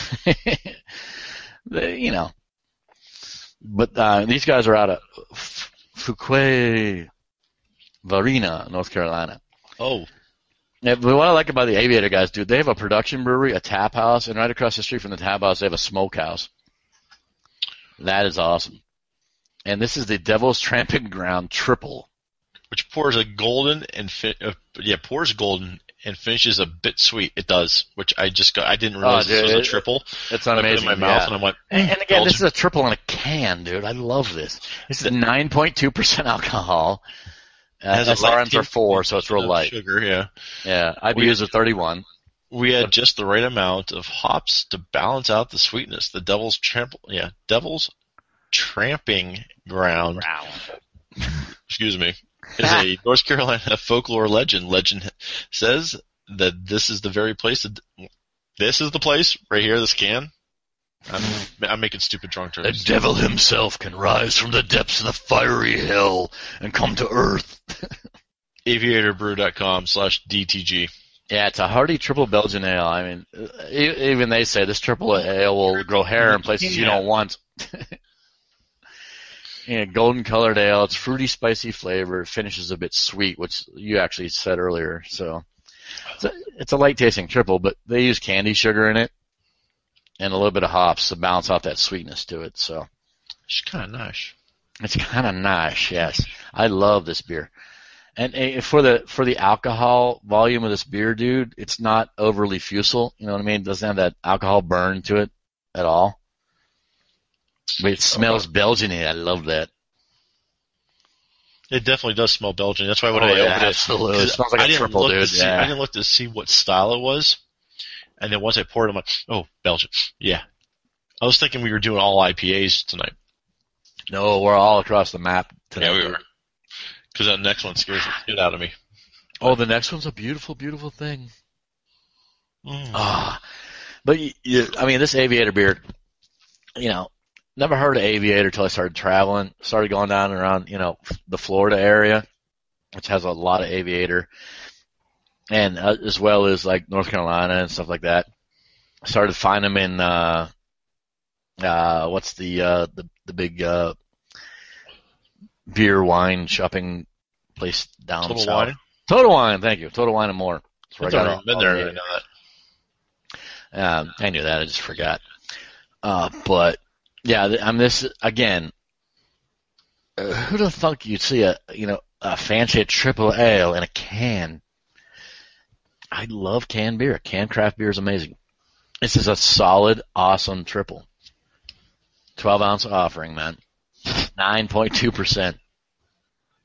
They, you know, but uh, these guys are out of F- Fuquay Varina, North Carolina. Oh, Yeah, but what I like about the Aviator guys, dude, they have a production brewery, a tap house, and right across the street from the tap house, they have a smokehouse. That is awesome. And this is the Devil's Tramping Ground Triple. which pours a golden and fi- uh, yeah pours golden and finishes a bit sweet. It does, which I just got. I didn't realize Oh, this dude, was a it- triple. It's I put it amazing. in my mouth yeah. and I went. And, and again, this is Belgian. a triple in a can, dude. I love this. This is nine point two percent alcohol. Uh, It has a S R light Ms are four, so it's real of light. Sugar, yeah. Yeah, I B We- Us are thirty-one. We had just the right amount of hops to balance out the sweetness. The Devil's Tramp, yeah, Devil's Tramping Ground. Excuse me. Is a North Carolina folklore legend. Legend says that this is the very place. That, this is the place right here. This can. I'm, I'm making stupid drunk The turns. devil himself can rise from the depths of the fiery hell and come to earth. aviator brew dot com slash D T G. Yeah, it's a hearty triple Belgian ale. I mean, e- even they say this triple ale will grow hair in places you don't want. Yeah, golden colored ale. It's fruity, spicy flavor. It finishes a bit sweet, which you actually said earlier. So it's a, it's a light tasting triple, but they use candy sugar in it and a little bit of hops to balance out that sweetness to it. So It's kind of nice. it's kind of nice. Yes, I love this beer. And uh, for the for the alcohol volume of this beer, dude, it's not overly fusel. You know what I mean? It doesn't have that alcohol burn to it at all. But it smells Belgian-y. I love that. It definitely does smell Belgian. That's why when Oh, I yeah, opened it, absolutely. It 'cause smells like I a didn't triple, look to dude. see- Yeah. I didn't look to see what style it was, and then once I poured it, I'm like, oh, Belgian. Yeah. I was thinking we were doing all I P As tonight. No, we're all across the map today. Yeah, we dude. were. Because that next one scares the shit out of me. Oh, the next one's a beautiful, beautiful thing. Mm. Ah, but you, you, I mean, this Aviator beer, you know, never heard of Aviator till I started traveling. Started going down and around, you know, the Florida area, which has a lot of Aviator, and uh, as well as like North Carolina and stuff like that. Started finding them in uh, uh, what's the uh, the the big uh, beer wine shopping place down Total south. Wine? Total Wine, thank you. Total Wine and More. That's where I've I got never all- been all there. the- I know that. um, I knew that. I just forgot. Uh, but yeah, th- I'm this again. Uh, who the fuck you'd see a you know a fancy triple ale in a can? I love canned beer. Canned craft beer is amazing. This is a solid, awesome triple. Twelve ounce offering, man. Nine point two percent.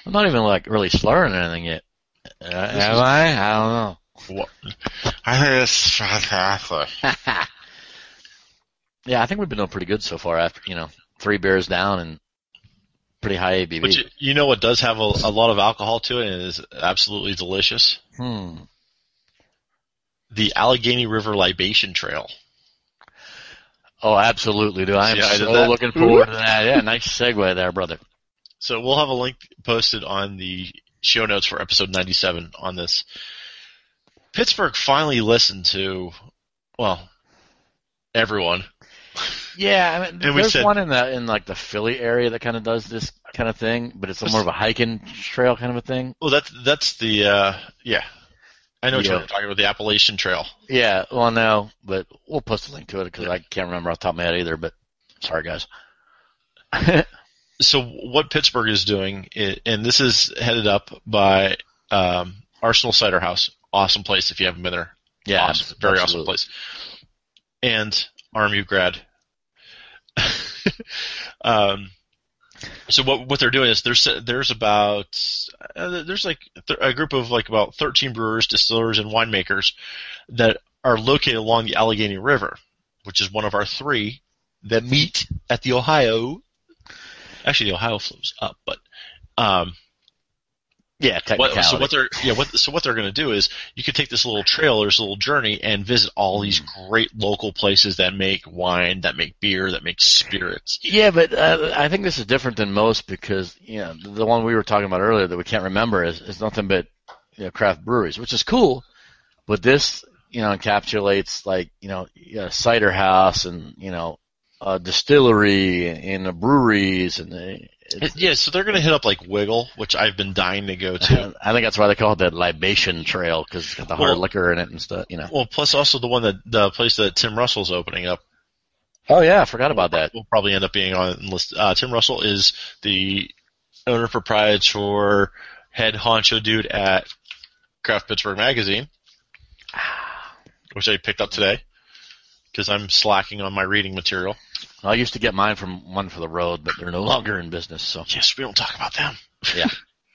I'm not even like really slurring anything yet. Uh, am I? I don't know. What? I think it's fantastic. Yeah, I think we've been doing pretty good so far after, you know, three beers down and pretty high A B V. But you, you know what does have a, a lot of alcohol to it and is absolutely delicious? Hmm. The Allegheny River Libation Trail. Oh, absolutely, dude. I am See how I did so that? looking forward to that. Yeah, nice segue there, brother. So we'll have a link posted on the show notes for episode ninety-seven on this. Pittsburgh finally listened to, well, everyone. Yeah, I mean, And we there's said- one in the in like the Philly area that kind of does this kind of thing, but it's more of a hiking trail kind of a thing. Well, that's that's the uh, yeah. I know what Yeah. you're talking about, the Appalachian Trail. Yeah, well, no, but we'll post a link to it because I can't remember off the top of my head either. But sorry, guys. So what Pittsburgh is doing, i- and this is headed up by um, Arsenal Cider House. Awesome place if you haven't been there. Yeah, awesome, very awesome absolutely. place. And R M U grad. um, so what what they're doing is there's there's about uh, there's like th- a group of like about thirteen brewers, distillers, and winemakers that are located along the Allegheny River, which is one of our three that meet at the Ohio. Actually, the Ohio flows up, but um, Yeah, what, technicality. so what they're yeah what so what they're going to do is you could take this little trail or this little journey and visit all these great local places that make wine, that make beer, that make spirits. Yeah, but uh, I think this is different than most because you know the one we were talking about earlier that we can't remember is, is nothing but you know, craft breweries, which is cool. But this you know encapsulates like you know a cider house and you know a distillery and a breweries and uh, it's, Yeah, so they're going to hit up like Wiggle, which I've been dying to go to. I think that's why they call it the libation trail because it's got the hard Well- liquor in it and stuff. You know. Well, plus also the one that the place that Tim Russell's opening up. Oh yeah, I forgot about that. Will probably end up being on the list. Uh, Tim Russell is the owner proprietor, head honcho dude at Craft Pittsburgh Magazine, which I picked up today because I'm slacking on my reading material. I used to get mine from One for the Road, but they're no longer in business. So Yes, we don't talk about them. yeah.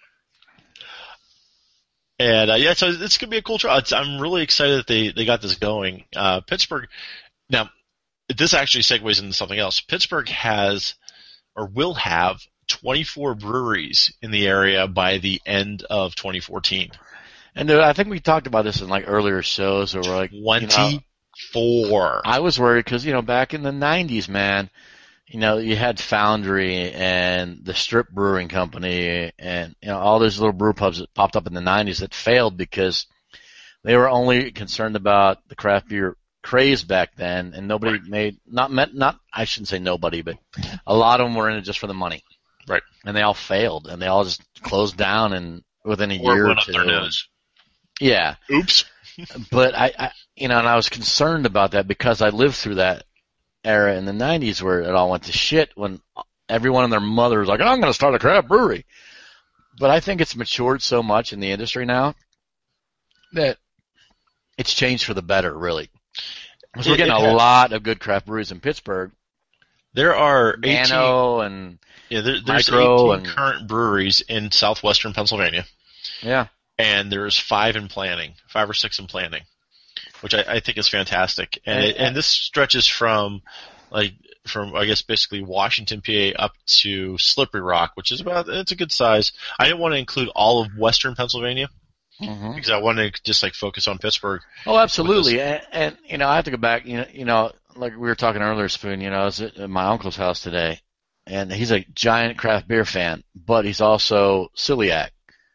And uh, yeah, so it's gonna be a cool trial. It's, I'm really excited that they they got this going. Uh, Pittsburgh. Now, this actually segues into something else. Pittsburgh has or will have twenty-four breweries in the area by the end of twenty fourteen. And dude, I think we talked about this in like earlier shows where we're like, you know, twenty-four. I was worried because, you know, back in the nineties, man, you know, you had Foundry and the Strip Brewing Company and, you know, all those little brew pubs that popped up in the nineties that failed because they were only concerned about the craft beer craze back then and nobody made, not, met, not, I shouldn't say nobody, but a lot of them were in it just for the money. Right. And they all failed and they all just closed down and within a Or year or went up two. their nose. Yeah. Oops. But I, I, you know, and I was concerned about that because I lived through that era in the nineties where it all went to shit when everyone and their mother was like, oh, I'm going to start a craft brewery. But I think it's matured so much in the industry now that it's changed for the better, really. Because we're It- getting it a has. lot of good craft breweries in Pittsburgh. There are eighteen. Nano and, Yeah, there, there's Micro eighteen and- current breweries in southwestern Pennsylvania. yeah. And there's five in planning, five or six in planning, which I, I think is fantastic. And it, and this stretches from, like, from I guess basically Washington, P A, up to Slippery Rock, which is about it's a good size. I didn't want to include all of Western Pennsylvania Mm-hmm. because I wanted to just like focus on Pittsburgh. Oh, absolutely. And, and, you know, I have to go back, you know, you know, like we were talking earlier, Spoon, you know, I was at my uncle's house today, and he's a giant craft beer fan, but he's also celiac.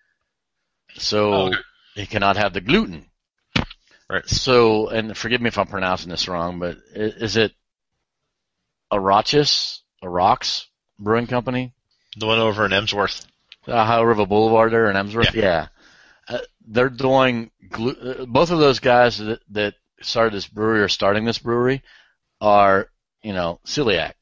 So Oh, okay. he cannot have the gluten. Right. So, and forgive me if I'm pronouncing this wrong, but i- is it Arachis, Arax Brewing Company? The one over in Emsworth. Ohio River Boulevard there in Emsworth? Yeah. Uh, they're doing, glu- uh, both of those guys that, that started this brewery or starting this brewery are, you know, celiac.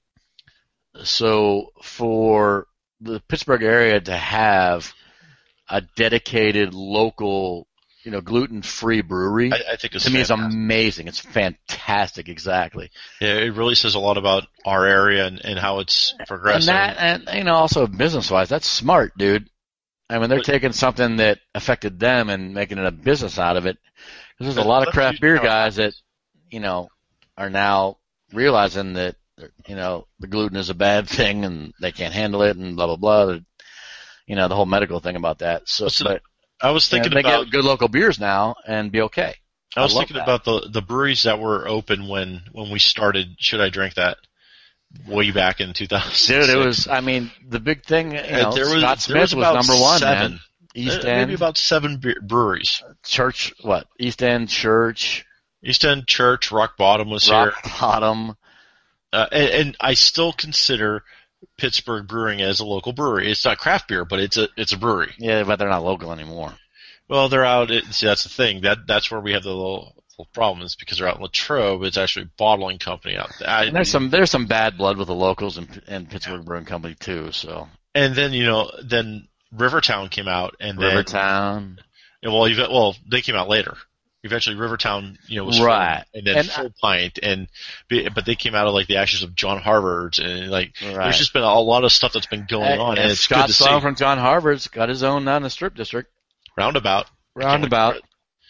So for the Pittsburgh area to have a dedicated local, you know, gluten-free brewery, I, I think it's to me is fantastic. amazing. It's fantastic, exactly. Yeah, it really says a lot about our area and, and how it's And progressing. that, and, you know, also business-wise, that's smart, dude. I mean, they're But- taking something that affected them and making it a business out of it. 'Cause there's a But lot of let's craft use beer how it guys that, happens. you know, are now realizing that, you know, the gluten is a bad thing and they can't handle it and blah, blah, blah. You know, the whole medical thing about that. So, Listen, but I was you know, thinking they about get good local beers now and be okay. I was love thinking that. about the the breweries that were open when when we started. Should I drink that? Way back in two thousand six. Dude, it was, I mean, the big thing, you And know, there was, Scott there was Smith was about number one, seven, man. East uh, End, maybe about seven beer, breweries. Church, what? East End, Church, East End, Church, Rock Bottom was Rock here, Bottom. uh, and, and I still consider Pittsburgh Brewing as a local brewery. It's not craft beer, but it's a it's a brewery. Yeah, but they're not local anymore. Well, they're out. It, see, that's the thing. That that's where we have the little, little problem is because they're out in Latrobe. It's actually a bottling company out there. I, And there's some there's some bad blood with the locals and and Pittsburgh Brewing Company too. So and then you know, then Rivertown came out, and then Rivertown, yeah, well, you've, well, they came out later. Eventually, Rivertown, you know, was Right. formed, and then And Full Pint, and but they came out of like the ashes of John Harvard's, and like right. there's just been a lot of stuff that's been going on, and, and it's Scott good to see. Sloan from John Harvard's got his own down the Strip District. Roundabout. Roundabout.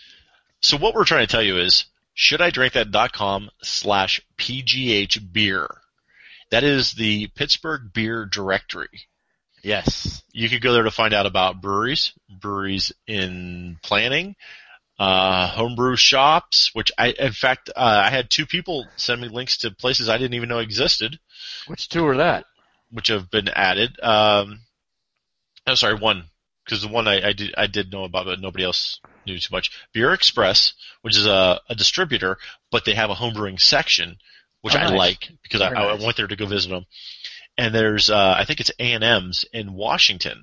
So what we're trying to tell you is, should I drink that dot com slash P G H beer. That is the Pittsburgh Beer Directory. Yes. You could go there to find out about breweries, breweries in planning, uh, homebrew shops, which I, in fact, uh, I had two people send me links to places I didn't even know existed, Which two are that? which have been added. Um, oh, sorry, one, because the one I, I did I did know about, but nobody else knew too much. Beer Express, which is a, a distributor, but they have a homebrewing section, which Oh, I nice. like because I, Very I nice. went there to go visit them. And there's, uh, I think it's A and M's in Washington,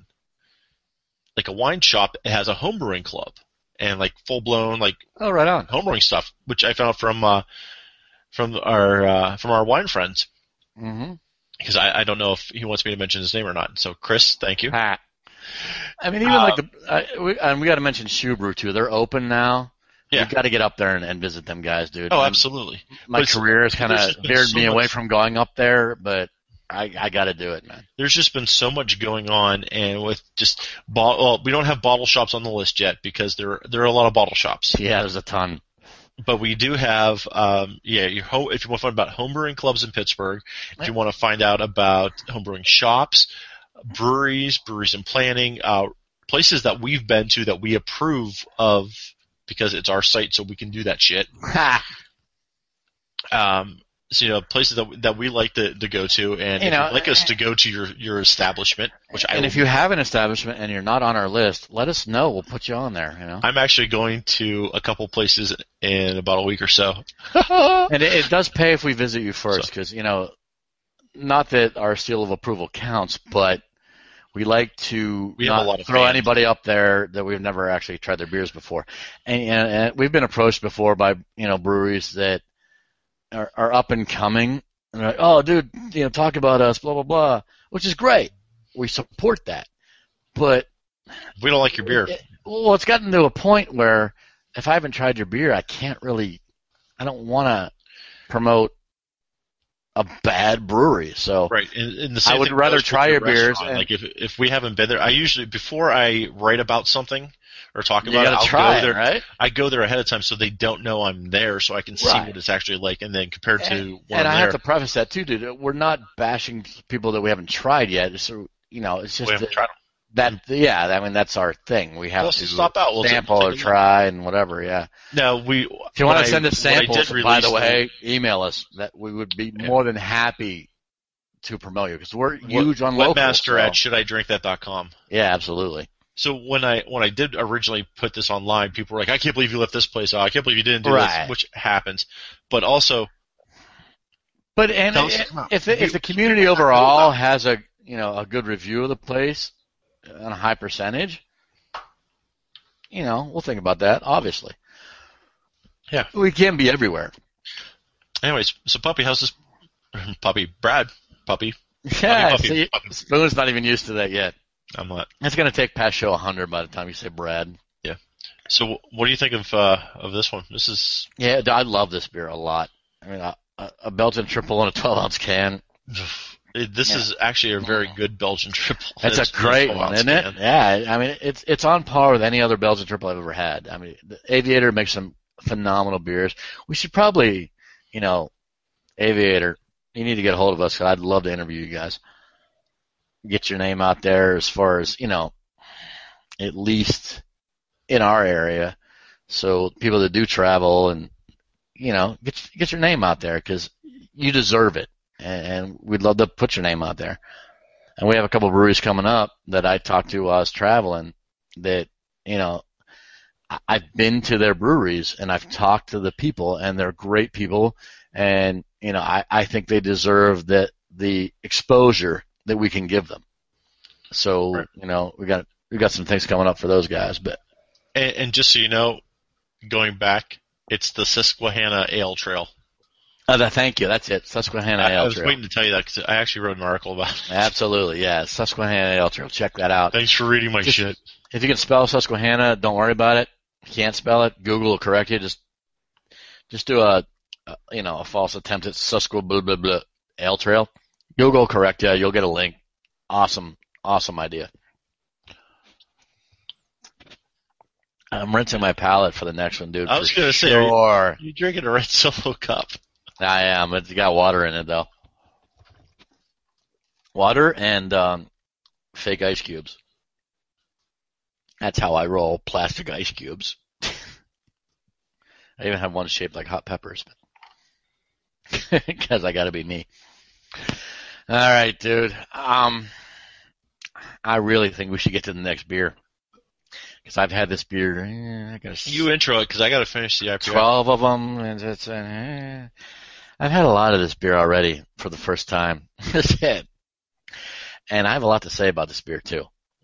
like a wine shop. It has a homebrewing club and like full blown like Oh, right on. homebrewing stuff, which I found from uh, from our uh, from our wine friends. Mm-hmm. Because I, I don't know if he wants me to mention his name or not. So Chris, thank you. Pat. I mean, even Uh, like the, I, we, and we got to mention Shoe Brew too. They're open now. Yeah. We got to get up there and, and visit them guys, dude. Oh, I'm- absolutely. My But it's- career has kind there's of just been veered so me away much- from going up there, but I, I got to do it, man. There's just been so much going on, and with just bo- well, we don't have bottle shops on the list yet because there there are a lot of bottle shops. Yeah, there's a ton. But we do have, um, yeah, your ho- if you want to find out about homebrewing clubs in Pittsburgh, if you want to find out about homebrewing shops, breweries, breweries in planning, uh, places that we've been to that we approve of because it's our site, so we can do that shit. Ha! Um, so, you know, places that that we like to, to go to, and You if know, you'd like us to go to your, your establishment, which I And will if you have an establishment and you're not on our list, let us know. We'll put you on there, you know. I'm actually going to a couple places in about a week or so. And it, it does pay if we visit you first, So- because, you know, not that our seal of approval counts, but we like to We have not a lot of throw fans. anybody up there that we've never actually tried their beers before. And, and, and we've been approached before by, you know, breweries that are, are up and coming. And they're like, oh, dude, you know, talk about us, blah, blah, blah, which is great. We support that. But If we don't like your beer, it- well, it's gotten to a point where if I haven't tried your beer, I can't really, I don't want to promote a bad brewery. So right? And, and the same I would thing rather goes with try the your beers restaurant. and- Like if if we haven't been there, I usually before I write about something or talk you about got it, to I'll try go it, there. right? I go there ahead of time so they don't know I'm there, so I can see Right. what it's actually like, and then compared to And, when and I'm I there, have to preface that too, dude. We're not bashing people that we haven't tried yet. So, you know, it's we just haven't that, tried them. that, yeah, I mean, that's our thing. We have Well, to so stop out. We'll take- sample we'll or take a look. try and whatever, yeah. No, we. If you want to send us samples, by the the- way, email us. That we would be Yeah. more than happy to promote you because we're What- huge on local. Webmaster So, at should I drink that dot com. yeah, absolutely. So when I when I did originally put this online, people were like, "I can't believe you left this place out. I can't believe you didn't do Right. this," which happens. But also, But and Tell us- if if the, if the community you- overall has a you know a good review of the place on a high percentage, you know, we'll think about that. Obviously, Yeah. we can be everywhere. anyways, so Puppy, how's this? Puppy, Brad, Puppy. Yeah, puppy, see, puppy. Spoon's not even used to that yet. I'm not. It's going to take past show one hundred by the time you say Brad. So what do you think of uh, of this one? This is Yeah, I love this beer a lot. I mean, a, a Belgian triple in a twelve ounce can. It, this Yeah. is actually a very good Belgian triple. That's It's a great full one, on isn't it? scan. Yeah, I mean, it's it's on par with any other Belgian triple I've ever had. I mean, the Aviator makes some phenomenal beers. We should probably, you know, Aviator, you need to get a hold of us, 'cause I'd love to interview you guys. Get your name out there as far as, you know, at least in our area, so people that do travel and, you know, get get your name out there, because you deserve it, and, and we'd love to put your name out there. And we have a couple of breweries coming up that I talked to while I was traveling that, you know, I- I've been to their breweries and I've talked to the people, and they're great people, and, you know, I, I think they deserve that the exposure that we can give them. So, Right. you know, we got we got some things coming up for those guys, but And, and just so you know, going back, it's the Susquehanna Ale Trail. uh, thank you. That's it. Susquehanna I, I Ale was Trail. waiting to tell you that because I actually wrote an article about it. Absolutely, yeah. Susquehanna Ale Trail. Check that out. Thanks for reading my Just- shit. If you can spell Susquehanna, don't worry about it. If you can't spell it, Google will correct you. Just, just do a, a you know, a false attempt at Susquehanna blah, blah, blah, Ale Trail. Google will correct you. You'll get a link. Awesome, awesome idea. I'm rinsing my palate for the next one, dude. I was for gonna say, sure. You drinking a red Solo cup? I am. It's got water in it, though. Water and um, fake ice cubes. That's how I roll, plastic ice cubes. I even have one shaped like hot peppers, because I got to be me. All right, dude. Um, I really think we should get to the next beer, because I've had this beer. Eh, I got You intro it because I got to finish the I P A. twelve of them, and it's. Eh. I've had a lot of this beer already for the first time. That's it. And I have a lot to say about this beer too.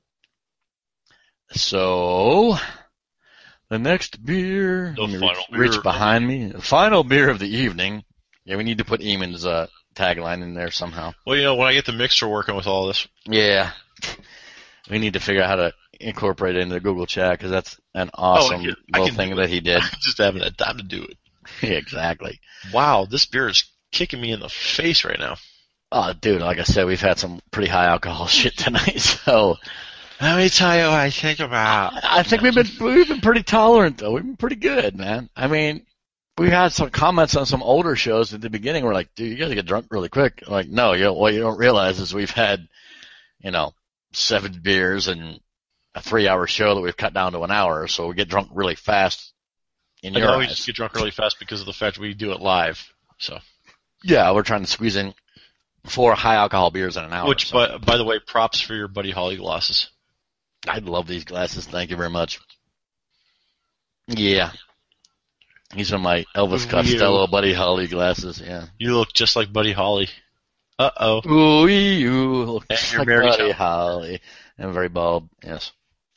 So, the next beer, The let me final reach, beer reach of behind me. The final beer of the evening. Yeah, we need to put Eamon's uh, tagline in there somehow. Well, you know, when I get the mixer working with all this, Yeah. We need to figure out how to incorporate it into the Google chat, because that's an awesome can- I little can thing do that it. he did. I just haven't had time to do it. Yeah, exactly. Wow, this beer is kicking me in the face right now. Oh, dude, like I said, we've had some pretty high alcohol shit tonight, so Let me tell you what I think about. I think we've been we've been pretty tolerant though. We've been pretty good, man. I mean, we had some comments on some older shows at the beginning. We're like, dude, you gotta get drunk really quick. I'm like, no, you what you don't realize is we've had, you know, seven beers and a three-hour show that we've cut down to an hour, so we get drunk really fast. In I your know we eyes. just get drunk really fast because of the fact we do it live. So, Yeah, we're trying to squeeze in four high alcohol beers in an hour. which, so. by, by the way, props for your Buddy Holly glasses. I love these glasses. Thank you very much. Yeah. These are my Elvis Ooh. Costello Buddy Holly glasses, yeah. You look just like Buddy Holly. Uh oh. Ooh, you look And just you're like married Buddy now. Holly. I'm very bald, yes.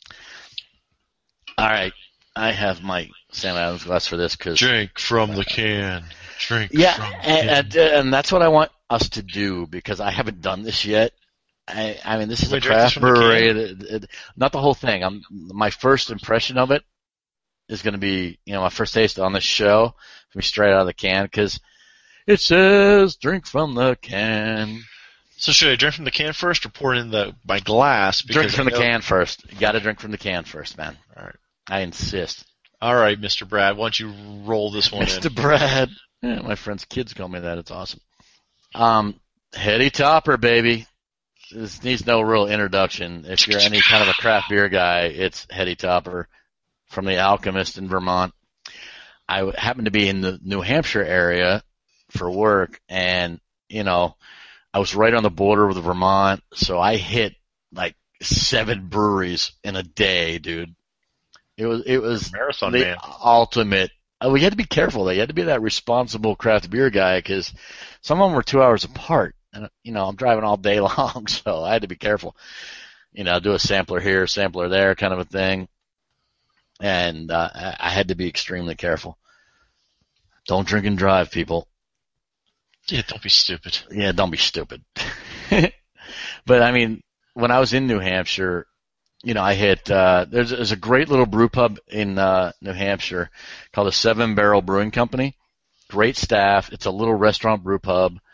All right. I have my Sam Adams glass for this because Drink from the can. Drink yeah, from the and, can. and, and that's what I want us to do because I haven't done this yet. I, I mean, this is We a drink this craft from the brewery. It- it- not the whole thing. I'm my first impression of it is going to be, you know, my first taste on this show. Be straight out of the can because it says drink from the can. So should I drink from the can first or pour it in the my glass? Drink Because from I the know- can first. You got to drink from the can first, man. All right. I insist. All right, Mister Brad, why don't you roll this one Mister in? Brad. Yeah, my friend's kids call me that. It's awesome. Um, Heady Topper, baby. This needs no real introduction. If you're any kind of a craft beer guy, it's Heady Topper from the Alchemist in Vermont. I w- happened to be in the New Hampshire area for work, and, you know, I was right on the border with Vermont, so I hit like seven breweries in a day, dude. It was it was Marathon the man. ultimate. Uh, we had to be careful though. You had to be that responsible craft beer guy because some of them were two hours apart, and you know I'm driving all day long, so I had to be careful. You know, do a sampler here, sampler there, kind of a thing, and uh, I I had to be extremely careful. Don't drink and drive, people. Yeah, don't be stupid. Yeah, don't be stupid. But I mean, when I was in New Hampshire, you know, I hit, uh, there's, there's a great little brew pub in, uh, New Hampshire called the Seven Barrel Brewing Company. Great staff. It's a little restaurant brew pub.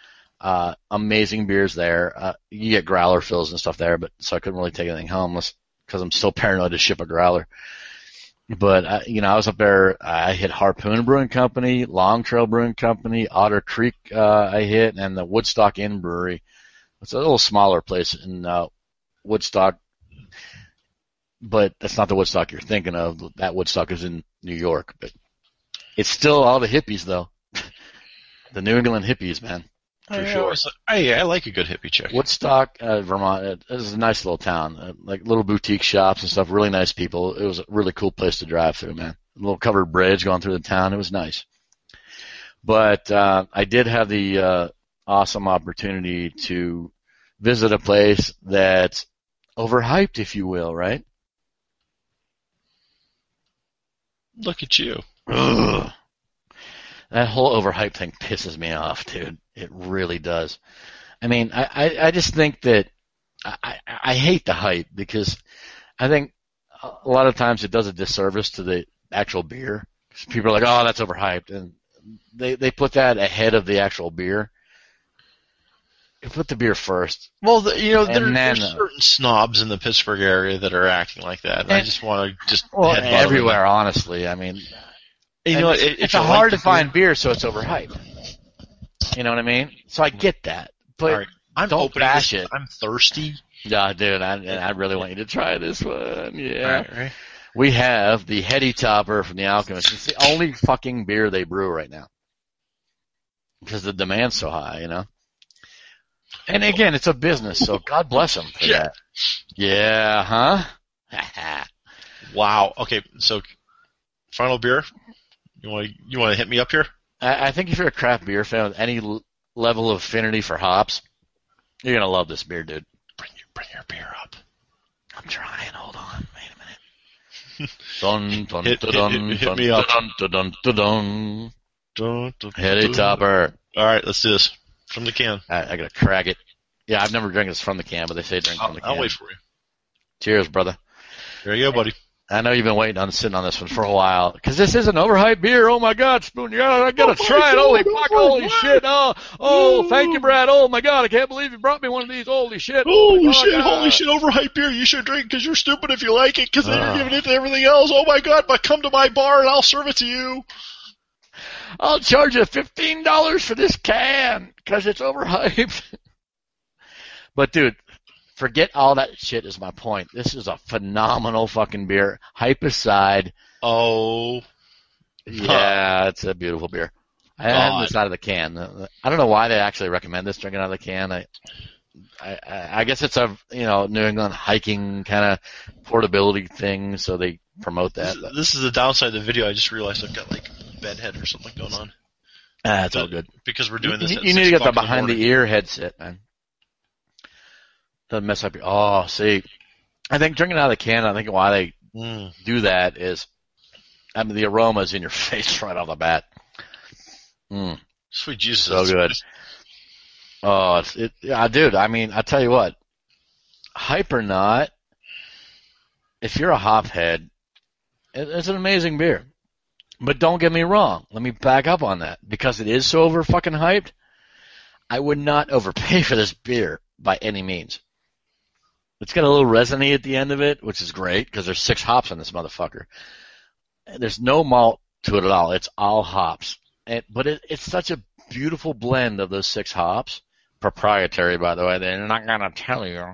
Uh, amazing beers there. Uh, you get growler fills and stuff there, but so I couldn't really take anything home because I'm still paranoid to ship a growler. But, uh, you know, I was up there. I hit Harpoon Brewing Company, Long Trail Brewing Company, Otter Creek uh, I hit, and the Woodstock Inn Brewery. It's a little smaller place in uh, Woodstock, but that's not the Woodstock you're thinking of. That Woodstock is in New York, but it's still all the hippies, though. The New England hippies, man, for I, sure. always, I, I like a good hippie chick. Woodstock, uh, Vermont, it is a nice little town, uh, like little boutique shops and stuff, really nice people. It was a really cool place to drive through, man. A little covered bridge going through the town. It was nice. But uh, I did have the uh, awesome opportunity to visit a place that's overhyped, if you will, right? Look at you. Ugh. That whole overhyped thing pisses me off, dude. It really does. I mean, I, I, I just think that I, I, I hate the hype because I think a lot of times it does a disservice to the actual beer. People are like, oh, that's overhyped. And they, they put that ahead of the actual beer. You put the beer first. Well, the, you know, there, then, there's certain snobs in the Pittsburgh area that are acting like that. And, and I just want to just well, headbutt everywhere, them. honestly. I mean, you know, it's, it, it's a hard to find beer, so it's overhyped. You know what I mean? So I get that, but right. I'm don't opening bash this, it. I'm thirsty. Yeah, dude, I, I really want you to try this one. Yeah. Right, right. We have the Heady Topper from the Alchemist. It's the only fucking beer they brew right now because the demand's so high, you know? And again, it's a business, so God bless them for yeah. that. Yeah, huh? Wow. Okay, so final beer. You want to you want to hit me up here? I, I think if you're a craft beer fan with any l- level of affinity for hops, you're gonna love this beer, dude. Bring your bring your beer up. I'm trying. Hold on. Wait a minute. Dun dun hit, dun hit, dun hit, hit dun me up. dun dun dun dun dun. Dun, dun, Heady dun. Topper. All right, let's do this from the can. I, I gotta crack it. Yeah, I've never drank this from the can, but they say drink I'll, from the can. I'll wait for you. Cheers, brother. There you go, buddy. I know you've been waiting on sitting on this one for a while because this is an overhyped beer. Oh my God, Spoon, you gotta, I gotta oh try it. God, Holy oh fuck, my holy God. shit! Oh, oh, thank you, Brad. Oh my God, I can't believe you brought me one of these. Holy shit! Oh, my shit, God. holy shit, overhyped beer. You should drink because you're stupid if you like it because then Uh. you're giving it to everything else. Oh my God, but come to my bar and I'll serve it to you. I'll charge you fifteen dollars for this can because it's overhyped. But dude, forget all that shit is my point. This is a phenomenal fucking beer. Hype aside. Oh. Yeah, it's a beautiful beer. I had this out of the can. I don't know why they actually recommend this drinking out of the can. I, I, I guess it's a you know New England hiking kind of portability thing, so they promote that. This, this is the downside of the video. I just realized I've got like bedhead or something going on. Ah, it's all good. Because we're doing this. You, at you six need to get the o'clock in behind the morning. ear headset, man. Doesn't mess up your. Oh, see, I think drinking out of the can. I think why they Mm. do that is, I mean, the aroma is in your face right off the bat. Mm. Sweet Jesus. So good. Oh, it's, it, yeah, dude. I mean, I tell you what, hype or not, if you're a hop head, it, it's an amazing beer. But don't get me wrong. Let me back up on that because it is so over fucking hyped. I would not overpay for this beer by any means. It's got a little resiny at the end of it, which is great because there's six hops on this motherfucker. There's no malt to it at all. It's all hops. And, but it, it's such a beautiful blend of those six hops. Proprietary, by the way. They're not going to tell you.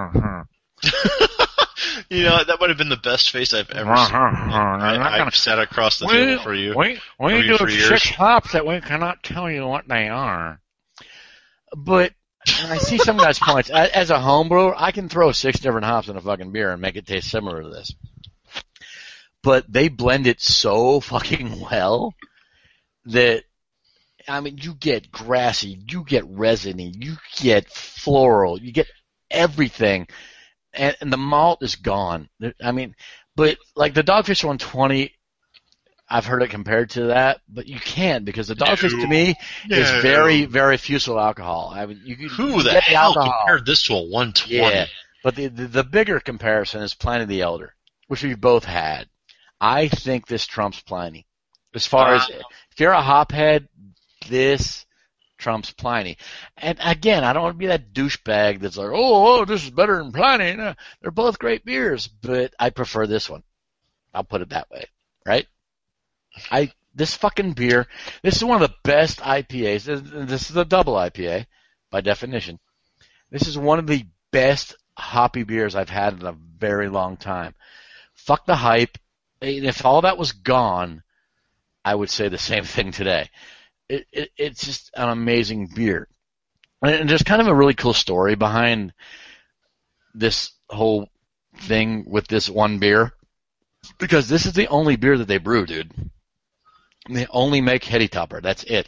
You know, that would have been the best face I've ever seen. I, I've sat across the table for you. We, we you do for six years. hops that we cannot tell you what they are. But when I see some guys' points, as a home brewer, I can throw six different hops in a fucking beer and make it taste similar to this. But they blend it so fucking well that, I mean, you get grassy, you get resiny, you get floral, you get everything. And, and the malt is gone. I mean, but like the Dogfish one twenty, I've heard it compared to that, but you can't because the Dogfish No. to me No. is very, very fusel alcohol. I mean, you could Who you the get hell alcohol. compared this to a one twenty? Yeah, but the, the the bigger comparison is Pliny the Elder, which we've both had. I think this trumps Pliny. As far Uh, as if you're a hophead, this trumps Pliny. And again, I don't want to be that douchebag that's like, oh, oh, this is better than Pliny. No, they're both great beers, but I prefer this one. I'll put it that way, right? I this fucking beer, this is one of the best I P As. This is a double I P A by definition. This is one of the best hoppy beers I've had in a very long time. Fuck the hype. If all that was gone, I would say the same thing today. It, it, it's just an amazing beer. And there's kind of a really cool story behind this whole thing with this one beer. Because this is the only beer that they brew, dude. They only make Heady Topper. That's it.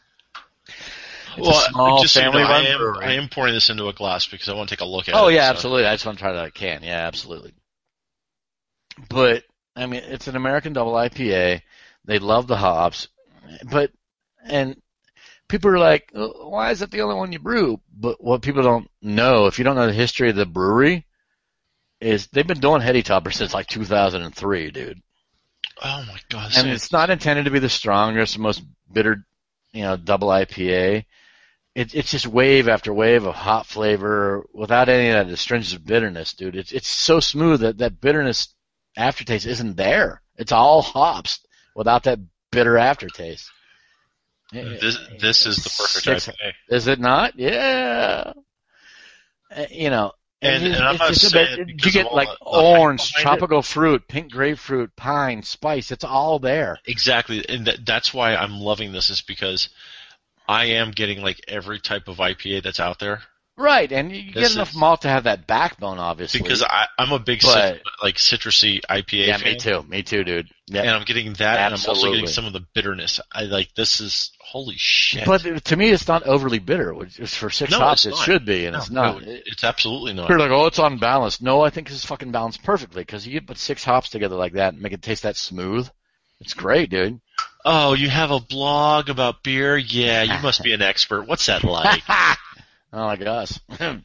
It's well, a small just so you know, family-run I am, brewery. I am pouring this into a glass because I want to take a look at oh, it. yeah, so. absolutely. I just want to try that I can. Yeah, absolutely. But, I mean, it's an American double I P A. They love the hops. But, and people are like, oh, why is that the only one you brew? But what people don't know, if you don't know the history of the brewery, is they've been doing Heady Topper since like two thousand three, dude. Oh my god! And it's not intended to be the strongest, most bitter, you know, double I P A. It, it's just wave after wave of hot flavor without any of that astringent bitterness, dude. It's it's so smooth that that bitterness aftertaste isn't there. It's all hops without that bitter aftertaste. This this is the perfect Six, I P A. Is it not? Yeah. Uh, You know. And, It's- and I'm it's not just a saying bit- because you get of all like the- the hype orange, behind tropical fruit, pink grapefruit, pine, spice. It's all there. it. Exactly, and that, that's why I'm loving this is because I am getting like every type of I P A that's out there. Right, and you This get enough is- malt to have that backbone, obviously. Because I, I'm a big But- cit- like citrusy I P A yeah, fan. me too. Me too, dude. Yeah. And I'm getting that, and I'm also Absolutely. getting some of the bitterness. I like this is holy shit. But to me, it's not overly bitter. Which is for six No, hops, it's it not. should be, and No, it's not. no, it's absolutely not. You're like, oh, it's unbalanced. No, I think this is fucking balanced perfectly because you put six hops together like that and make it taste that smooth. It's great, dude. Oh, you have a blog about beer? Yeah, you must be an expert. What's that like? oh, like us.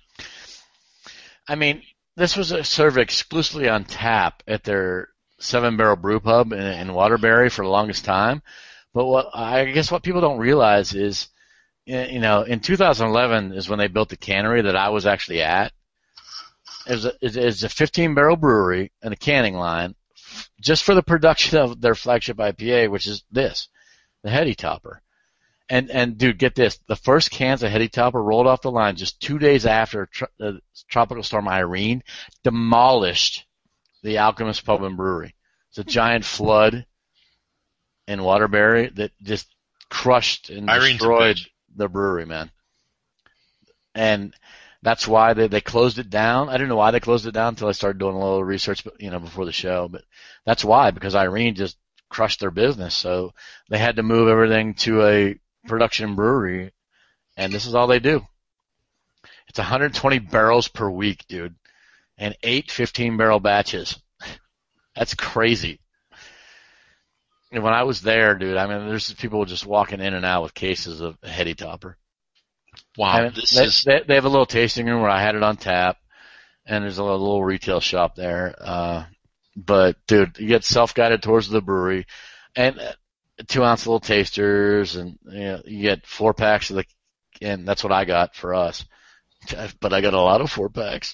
I mean, this was a served exclusively on tap at their Seven Barrel Brew Pub in, in Waterbury for the longest time. But what I guess what people don't realize is, you know, in two thousand eleven is when they built the cannery that I was actually at. It was a, it's a fifteen barrel brewery and a canning line just for the production of their flagship I P A, which is this, the Heady Topper. And, and dude, get this. The first cans of Heady Topper rolled off the line just two days after tr- uh, Tropical Storm Irene demolished the Alchemist Pub and Brewery. It's a giant flood in Waterbury that just crushed and Irene's a destroyed bitch. the brewery, man. And that's why they, they closed it down. I didn't know why they closed it down until I started doing a little research, you know, before the show. But that's why, because Irene just crushed their business. So they had to move everything to a production brewery, and this is all they do. It's one hundred twenty barrels per week, dude, and eight fifteen barrel batches. That's crazy. And when I was there, dude, I mean, there's people just walking in and out with cases of Heady Topper. Wow, And this they, is they, they have a little tasting room where I had it on tap, and there's a little, little retail shop there. Uh, but dude, you get self-guided tours of the brewery, and uh, two ounce little tasters, and you know, you get four packs of the, and that's what I got for us. But I got a lot of four packs,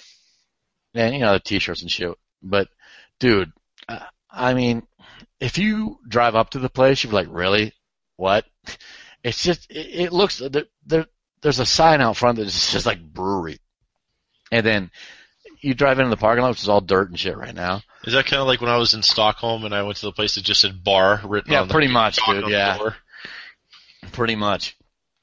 and you know, the t-shirts and shit. But dude, uh, I mean, if you drive up to the place, you're like, really? What? It's just, it, it looks, there, there, there's a sign out front that just like brewery. And then you drive into the parking lot, which is all dirt and shit right now. Is that kind of like when I was in Stockholm and I went to the place that just said bar written Yeah, on the pretty much, chalk dude, on the yeah. door? Pretty much.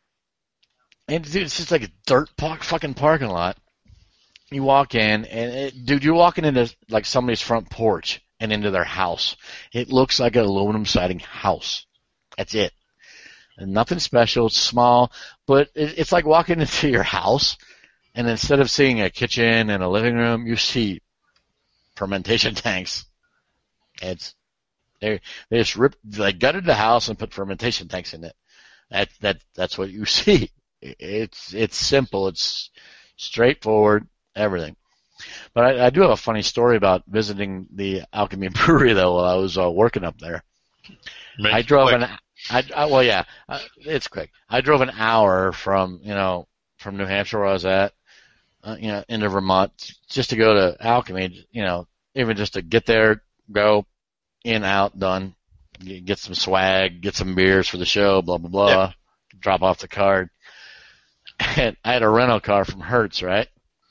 And dude, it's just like a dirt park, fucking parking lot. You walk in, and it, dude, you're walking into like somebody's front porch and into their house. It looks like an aluminum siding house. That's it. And nothing special. It's small, but it, it's like walking into your house, and instead of seeing a kitchen and a living room, you see fermentation tanks. It's they they just ripped, they gutted the house and put fermentation tanks in it. That that that's what you see. It's it's simple. It's straightforward. Everything. But I, I do have a funny story about visiting the Alchemy Brewery though while I was uh, working up there. Make I it drove quick. an I, I well, yeah, uh, it's quick. I drove an hour from you know from New Hampshire where I was at, uh, you know, into Vermont just to go to Alchemy. You know, even just to get there, go in, out, done. Get some swag, get some beers for the show, blah blah blah. Yeah. Drop off the card. And I had a rental car from Hertz, right?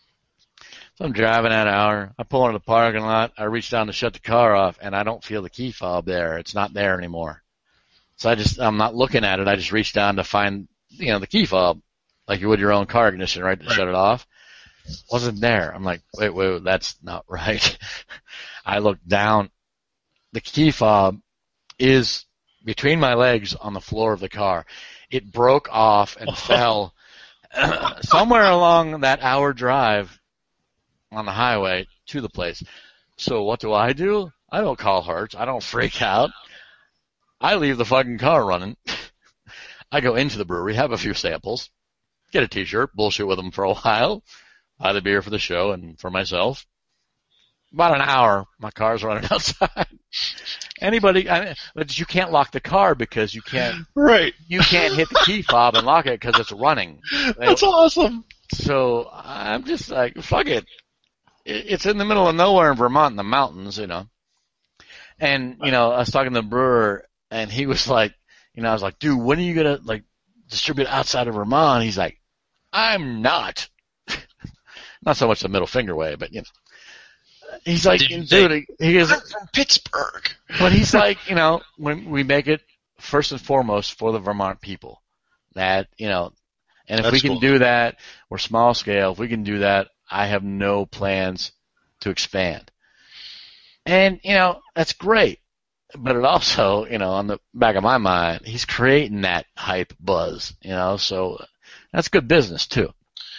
So I'm driving that hour. I pull into the parking lot. I reach down to shut the car off, and I don't feel the key fob there. It's not there anymore. So I just, I'm not looking at it. I just reach down to find, you know, the key fob, like you would your own car ignition, right, to Right. shut it off. Wasn't there. I'm like, wait, wait, that's not right. I look down. The key fob is between my legs on the floor of the car. It broke off and fell somewhere along that hour drive on the highway to the place. So what do I do? I don't call Hertz. I don't freak out. I leave the fucking car running. I go into the brewery, have a few samples, get a t-shirt, bullshit with them for a while, buy the beer for the show and for myself. About an hour, my car's running outside. Anybody, I mean, but you can't lock the car because you can't, Right. you can't hit the key fob and lock it because it's running. That's awesome. So I'm just like, fuck it. It's in the middle of nowhere in Vermont in the mountains, you know. And, you know, I was talking to the brewer and he was like, you know, I was like, dude, when are you going to like distribute outside of Vermont? He's like, I'm not. Not so much the middle finger way, but you know. He's like, Did you dude, say, he goes, I'm from Pittsburgh. but he's like, you know, when we make it first and foremost for the Vermont people, that, you know, and if That's we can cool. do that, we're small scale. If we can do that, I have no plans to expand. And, you know, that's great. But it also, you know, on the back of my mind, he's creating that hype buzz, you know, so that's good business too.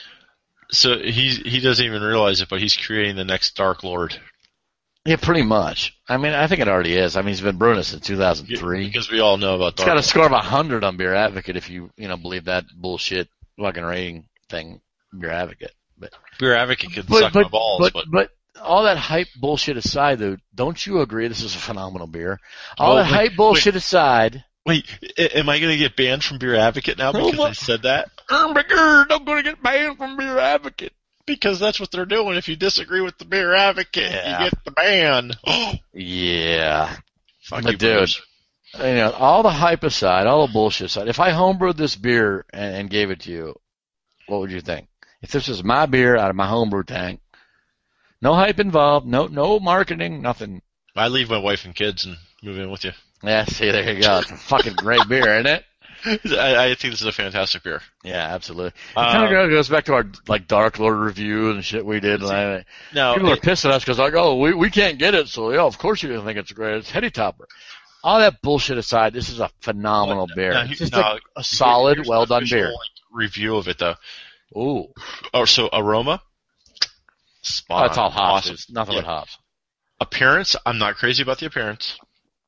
So he's, he doesn't even realize it, but he's creating the next Dark Lord. Yeah, pretty much. I mean, I think it already is. I mean, he's been brewing it since two thousand three. Because we all know about It's Dark got a Lord. score of one hundred on Beer Advocate if you, you know, believe that bullshit fucking rating thing, Beer Advocate. But, Beer Advocate can but, suck but, my balls, but, but, but all that hype bullshit aside, though, don't you agree this is a phenomenal beer? All Oh, that wait, hype bullshit aside. wait, a- am I going to get banned from Beer Advocate now because Oh, my- I said that? Oh my God, I'm going to get banned from Beer Advocate. Because that's what they're doing. If you disagree with the Beer Advocate, Yeah. you get the ban. Yeah. Fuck But you, dude, Bruce. you know, all the hype aside, all the bullshit aside, if I homebrewed this beer and, and gave it to you, what would you think? If this was my beer out of my homebrew tank, no hype involved, no no marketing, nothing. I leave my wife and kids and move in with you. Yeah, see, there you go. It's a fucking great beer, isn't it? I, I think this is a fantastic beer. Yeah, absolutely. It Uh, kind of goes back to our like Dark Lord review and shit we did. Like, Now, people are it- pissed at us because like, oh, we we can't get it, so yeah, of course you're gonna think it's great. It's Heady Topper. All that bullshit aside, this is a phenomenal beer. now, It's just now, a, a solid, here's well an done official, beer. like, review of it though. Ooh, Oh, so aroma, spot oh, it's on. all hops. Awesome. It's nothing Yeah. but hops. Appearance, I'm not crazy about the appearance.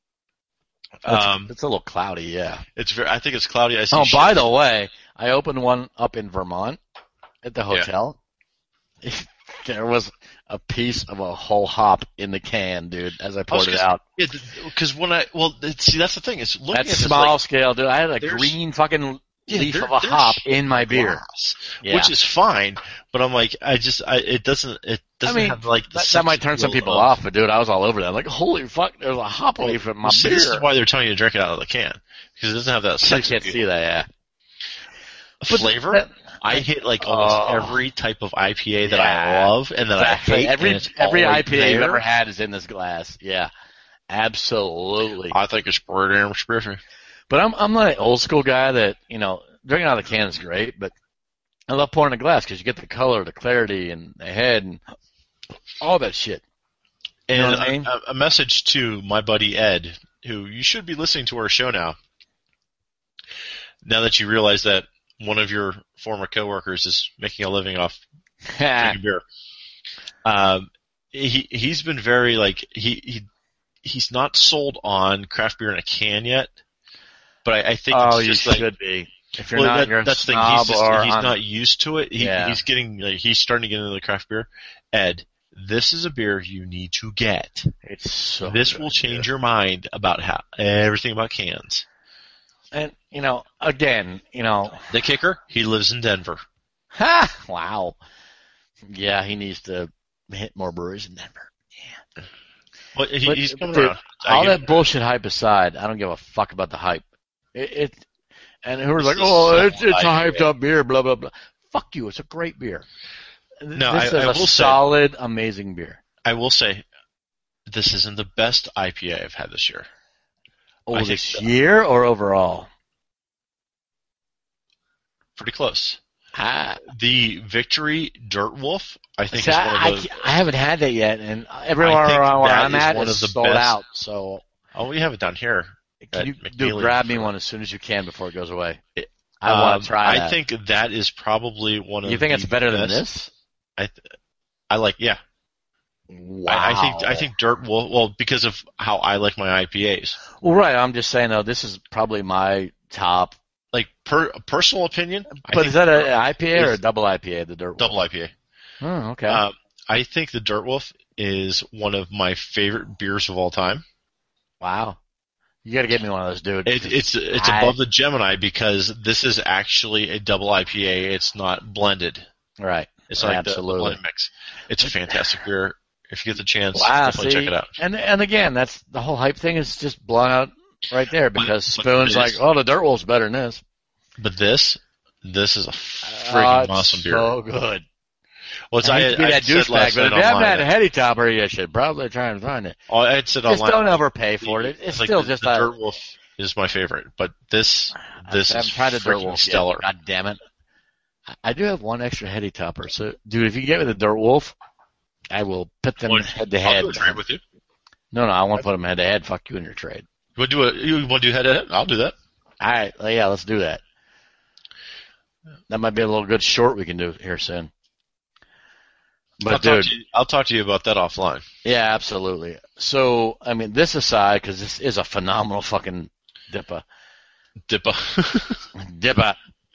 It's, Um, it's a little cloudy, yeah. it's very. I think it's cloudy. I see. Oh, shit. by the way, I opened one up in Vermont at the hotel. There was a piece of a whole hop in the can, dude, as I poured it out. Because when I well, it- see that's the thing is looking That's at this, small like, scale, dude. I had a there's- green fucking yeah, leaf there- of a there's hop in my beer. glass, Yeah. which is fine. But I'm like, I just, I it doesn't, it doesn't I mean, have like the That, that sex might turn some appeal people of- off, but dude, I was all over that. Like, holy fuck, there's a hop Well, leaf in my well, see, beer. this is why they're telling you to drink it out of the can because it doesn't have that I sex can't appeal. see that, yeah. flavor. that- I hit like almost Oh. every type of I P A that Yeah. I love and that Exactly. I hate. Every and it's every all I P A you've there. ever had is in this glass. Yeah, absolutely. I think it's pretty damn spiffy. But I'm I'm not an old school guy that, you know, drinking out of the can is great, but I love pouring in a glass because you get the color, the clarity, and the head, and all that shit. You know And what I mean? a, a message to my buddy Ed, who you should be listening to our show now. Now that you realize that one of your former coworkers is making a living off drinking beer, um, he he's been very like he he he's not sold on craft beer in a can yet, but I, I think oh, it's you just like. should be. If you're Well, not, that, you're a that's the thing. snob He's, just, or he's on- not used to it. He, Yeah. He's getting, like, he's starting to get into the craft beer. Ed, this is a beer you need to get. It's so this good, will change dude. your mind about how everything about cans. And, you know, again, you know. The kicker, he lives in Denver. Ha! Wow. Yeah, he needs to hit more breweries in Denver. Yeah. Well, he, But, he's coming dude, around. I all get- that bullshit hype aside, I don't give a fuck about the hype. It, it and who's like, This is oh, so it's it's a I P A. hyped up beer, blah blah blah. Fuck you, it's a great beer. No, this I- is I a will say- solid, amazing beer. I will say, this isn't the best I P A I've had this year. Oh, I think this so. year or overall? Pretty close. I, The Victory Dirt Wolf, I think, see, is I, one I, of the. can't- I haven't had that yet, and everywhere I think around where that I'm is at one is of the sold best- out. So, Oh, we have it down here. can at you McNeely do grab me for- one as soon as you can before it goes away? I want Um, to try that. I think that is probably one of. You think the it's better than best- this? I, th- I like, yeah. Wow. I, I think I think Dirt Wolf. Well, because of how I like my I P As. Well, right. I'm just saying though, this is probably my top. Like per personal opinion, I But think is that an I P A or a is- double I P A? The Dirt Wolf? double I P A. Oh, okay. Um, I think the Dirt Wolf is one of my favorite beers of all time. Wow. You got to get me one of those, dude. It, it's it's I- above the Gemini because this is actually a double I P A. It's not blended. Right. It's like the, the Absolutely. blended mix. It's a fantastic beer. If you get the chance, Wow. definitely See, check it out. and and again, that's the whole hype thing is just blown out right there because but Spoon's this- like, oh, the Dirt Wolf's better than this. But this, this is a freaking Oh, it's awesome beer. so good. Well, it's, I I, hate to be I that said douchebag, last but if night you haven't online. had a heady topper, you should probably try and find it. Oh, I had said Just online. don't overpay for it. It's It's like still the, just the a. Dirt Wolf is my favorite, but this this I haven't is tried the Dirt freaking Wolf stellar. yet. God damn it! I- I do have one extra heady topper, so dude, if you get me the Dirt Wolf, I will put them Well, head to I'll head. do a trade with you. No, no, I want to put them head to head. Fuck you and your trade. You want to do a you want to do head to head? I'll do that. All right, well, yeah, let's do that. That might be a little good short we can do here soon. But I'll dude, talk to you, I'll talk to you about that offline. yeah, absolutely. So, I mean, this aside, because this is a phenomenal fucking dipper. Dippa. Dipper.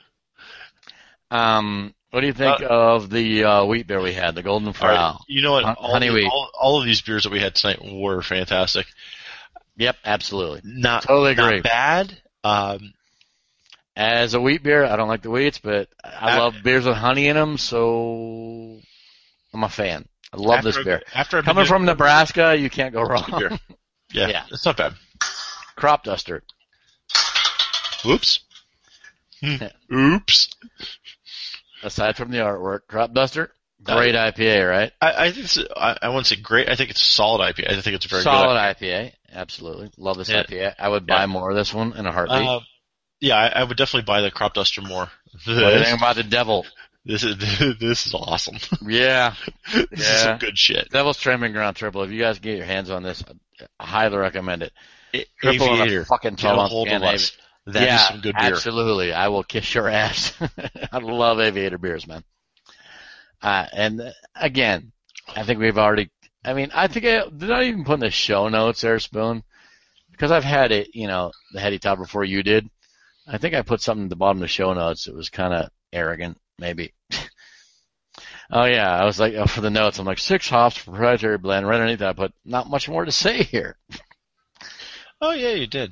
Um, what do you think Uh, of the uh, wheat beer we had, the Golden All Frau? right. You know what? Hon- All, honey the- wheat. all, all of these beers that we had tonight were fantastic. Yep, absolutely. Not Totally not agree. bad. Um, As a wheat beer, I don't like the wheats, but I Uh, love beers with honey in them, so I'm a fan. I love after, this beer. After I've been Coming doing- from Nebraska, you can't go good wrong. beer. Yeah, Yeah. it's not bad. Crop duster. Oops. Hmm. Oops. Aside from the artwork, crop duster, great I P A, right? I, I think it's, I, I wouldn't say great. I think it's a solid I P A. I think it's a very Solid good I P A, absolutely. Love this Yeah. I P A. I would buy Yeah. more of this one in a heartbeat. Uh, yeah, I, I would definitely buy the crop duster more. what do you This, think about the devil? this is this is awesome. Yeah, this is Yeah. some good shit. Devil's Tramping Ground Triple. If you guys get your hands on this, I highly recommend it. A- Triple in a Aviator, fucking get twelve a ounce hold can. of us. That is yeah, some good beer. absolutely. I will kiss your ass. I love Aviator beers, man. Uh, and uh, again, I think we've already. I mean, I think I did not even put in the show notes there, Spoon, because I've had it. You know, the heady top before you did. I think I put something at the bottom of the show notes. It was kind of arrogant, maybe. Oh yeah, I was like, oh, for the notes, I'm like six hops proprietary blend. Right underneath that, I put not much more to say here. Oh yeah, you did.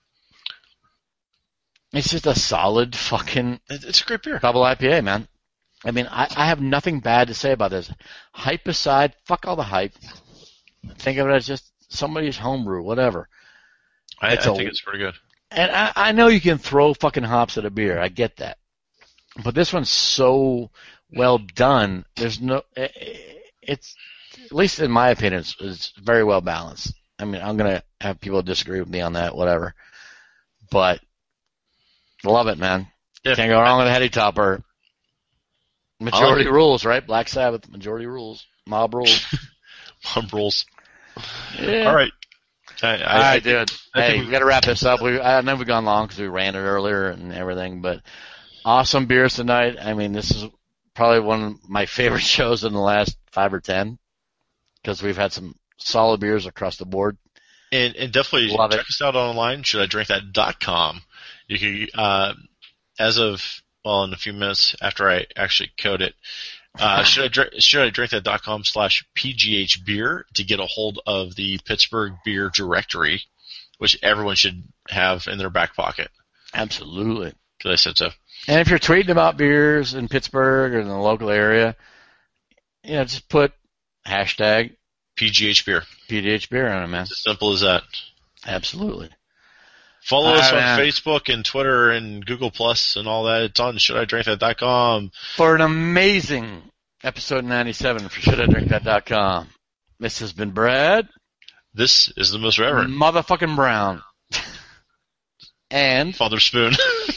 It's just a solid fucking It- It's a great beer. double I P A, man. I mean, I, I have nothing bad to say about this. Hype aside, fuck all the hype. Think of it as just somebody's homebrew, whatever. I, I It's a- think it's pretty good. And I, I know you can throw fucking hops at a beer. I get that. But this one's so well done. There's no, it's, at least in my opinion, it's, it's very well balanced. I mean, I'm going to have people disagree with me on that, whatever. But, love it, man. Yeah. Can't go wrong with a heady topper. Majority it. rules, right? Black Sabbath, majority rules. Mob rules. Mom rolls. Yeah. All right. I, I, All right, dude. I Hey, think we we- got to wrap this up. We I know we've gone long because we ran it earlier and everything, but awesome beers tonight. I mean, this is probably one of my favorite shows in the last five or ten because we've had some solid beers across the board. And, and definitely Love check it. us out online. Should I drink that dot com? You can, uh, as of well, in a few minutes after I actually code it, uh, should I drink, should I drink that dot com slash pgh beer to get a hold of the Pittsburgh beer directory, which everyone should have in their back pocket. Absolutely. Because I said so. And if you're tweeting about beers in Pittsburgh or in the local area, you know, just put hashtag P G H Beer. P G H Beer on it, man. It's as simple as that. Absolutely. Follow All us right, on man. Facebook and Twitter and Google Plus and all that. It's on should I drink that dot com. For an amazing episode ninety-seven for should I drink that dot com. This has been Brad. This is the most reverend Motherfucking Brown. And Father Spoon.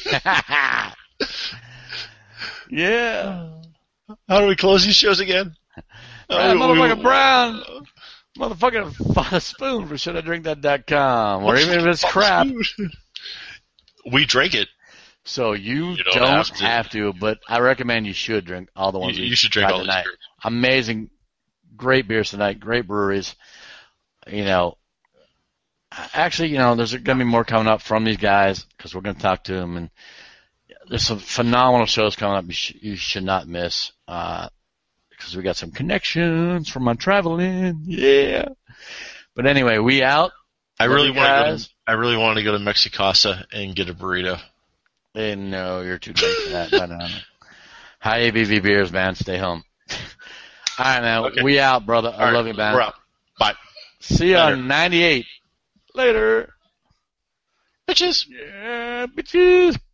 yeah. How do we close these shows again? Brad, Uh, we- motherfucking we- Brown. Motherfucking Father Spoon for should I drink that dot com. Or even if it's Father crap. Spoon. We drink it. So you, You don't, don't have, have to. to. but I recommend you should drink all the You, ones we you should drink tried all these tonight. beers. Amazing, great beers tonight, great breweries. You know, actually, you know, there's going to be more coming up from these guys because we're going to talk to them, and there's some phenomenal shows coming up you, sh- you should not miss uh, because we got some connections from my traveling. Yeah. But anyway, we out. I Love really you want to go guys. to, I really want to go to Mexicasa and get a burrito. And no, you're too late for that. But, um, high A B V beers, man. Stay home. All right, man. Okay. We out, brother. I All love right, you, man. We're out. Bye. See you Later. on ninety-eight. Later. Bitches. Yeah, bitches.